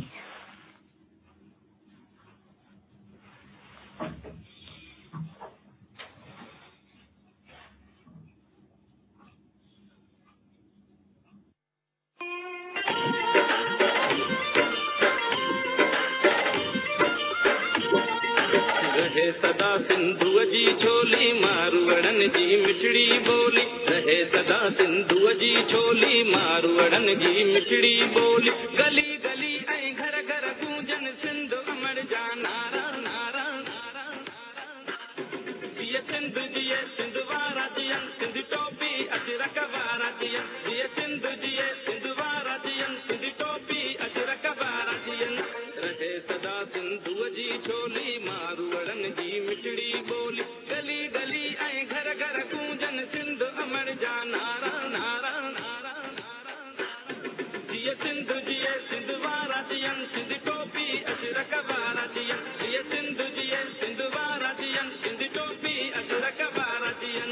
रहे सदा सिंधु जी छोली मारुअड़न जी मिठड़ी बोली रहे सदा सिंधु जी छोली मारुअड़न जी मिठड़ी बोली गली गली ऐ घर घर गूंजन सिंधु अमर जा नारा नारा नारा जिए सिंधु जिए सिंधु वारा जियन सिंधु टोपी अजरक वारा जियन जिए सिंधु जिए सिंधु वारा जियन सिंधु टोपी अजरक वारा जियन रहे सदा सिंधु जी छोली मारुअड़न जी मिठड़ी बोली गली गली ऐ घर घर गूंजन सिंधु अमर जा नारा नारा नारा जिए सिंधु जिए सिंधु वारा जियन सिंधु टोपी अजरक वारा जियन जिए सिंधु जिए सिंधु वारा जियन सिंधु टोपी अजरक वारा जियन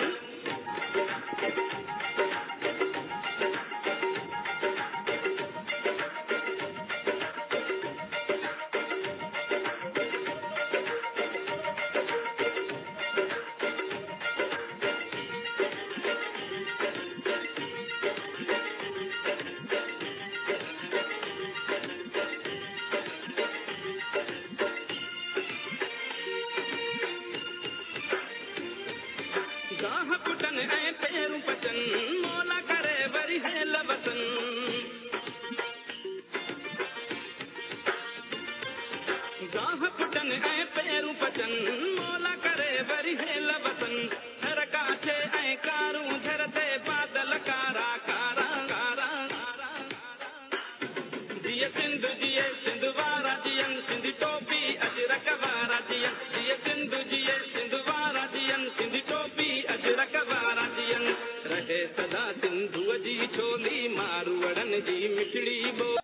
फुटन ऐं पेरूं पचन मौला करे वरी हेल वसन गाह फुटन ऐं पेरूं पचन मौला करे वरी हेल वसन हर काठे ऐं कारूं झरते बादल कारा कारा कारा जिए सिंधु जिए सिंधु वारा जियन सिंधी टोपी अजरक वारा जियन जिए सिंधु जिए सिंधु वारा जियन सिंधी टोपी अजरक वारा जियन रहे सदा सिंधुअ जी छोली मारवड़न जी मिठड़ी बो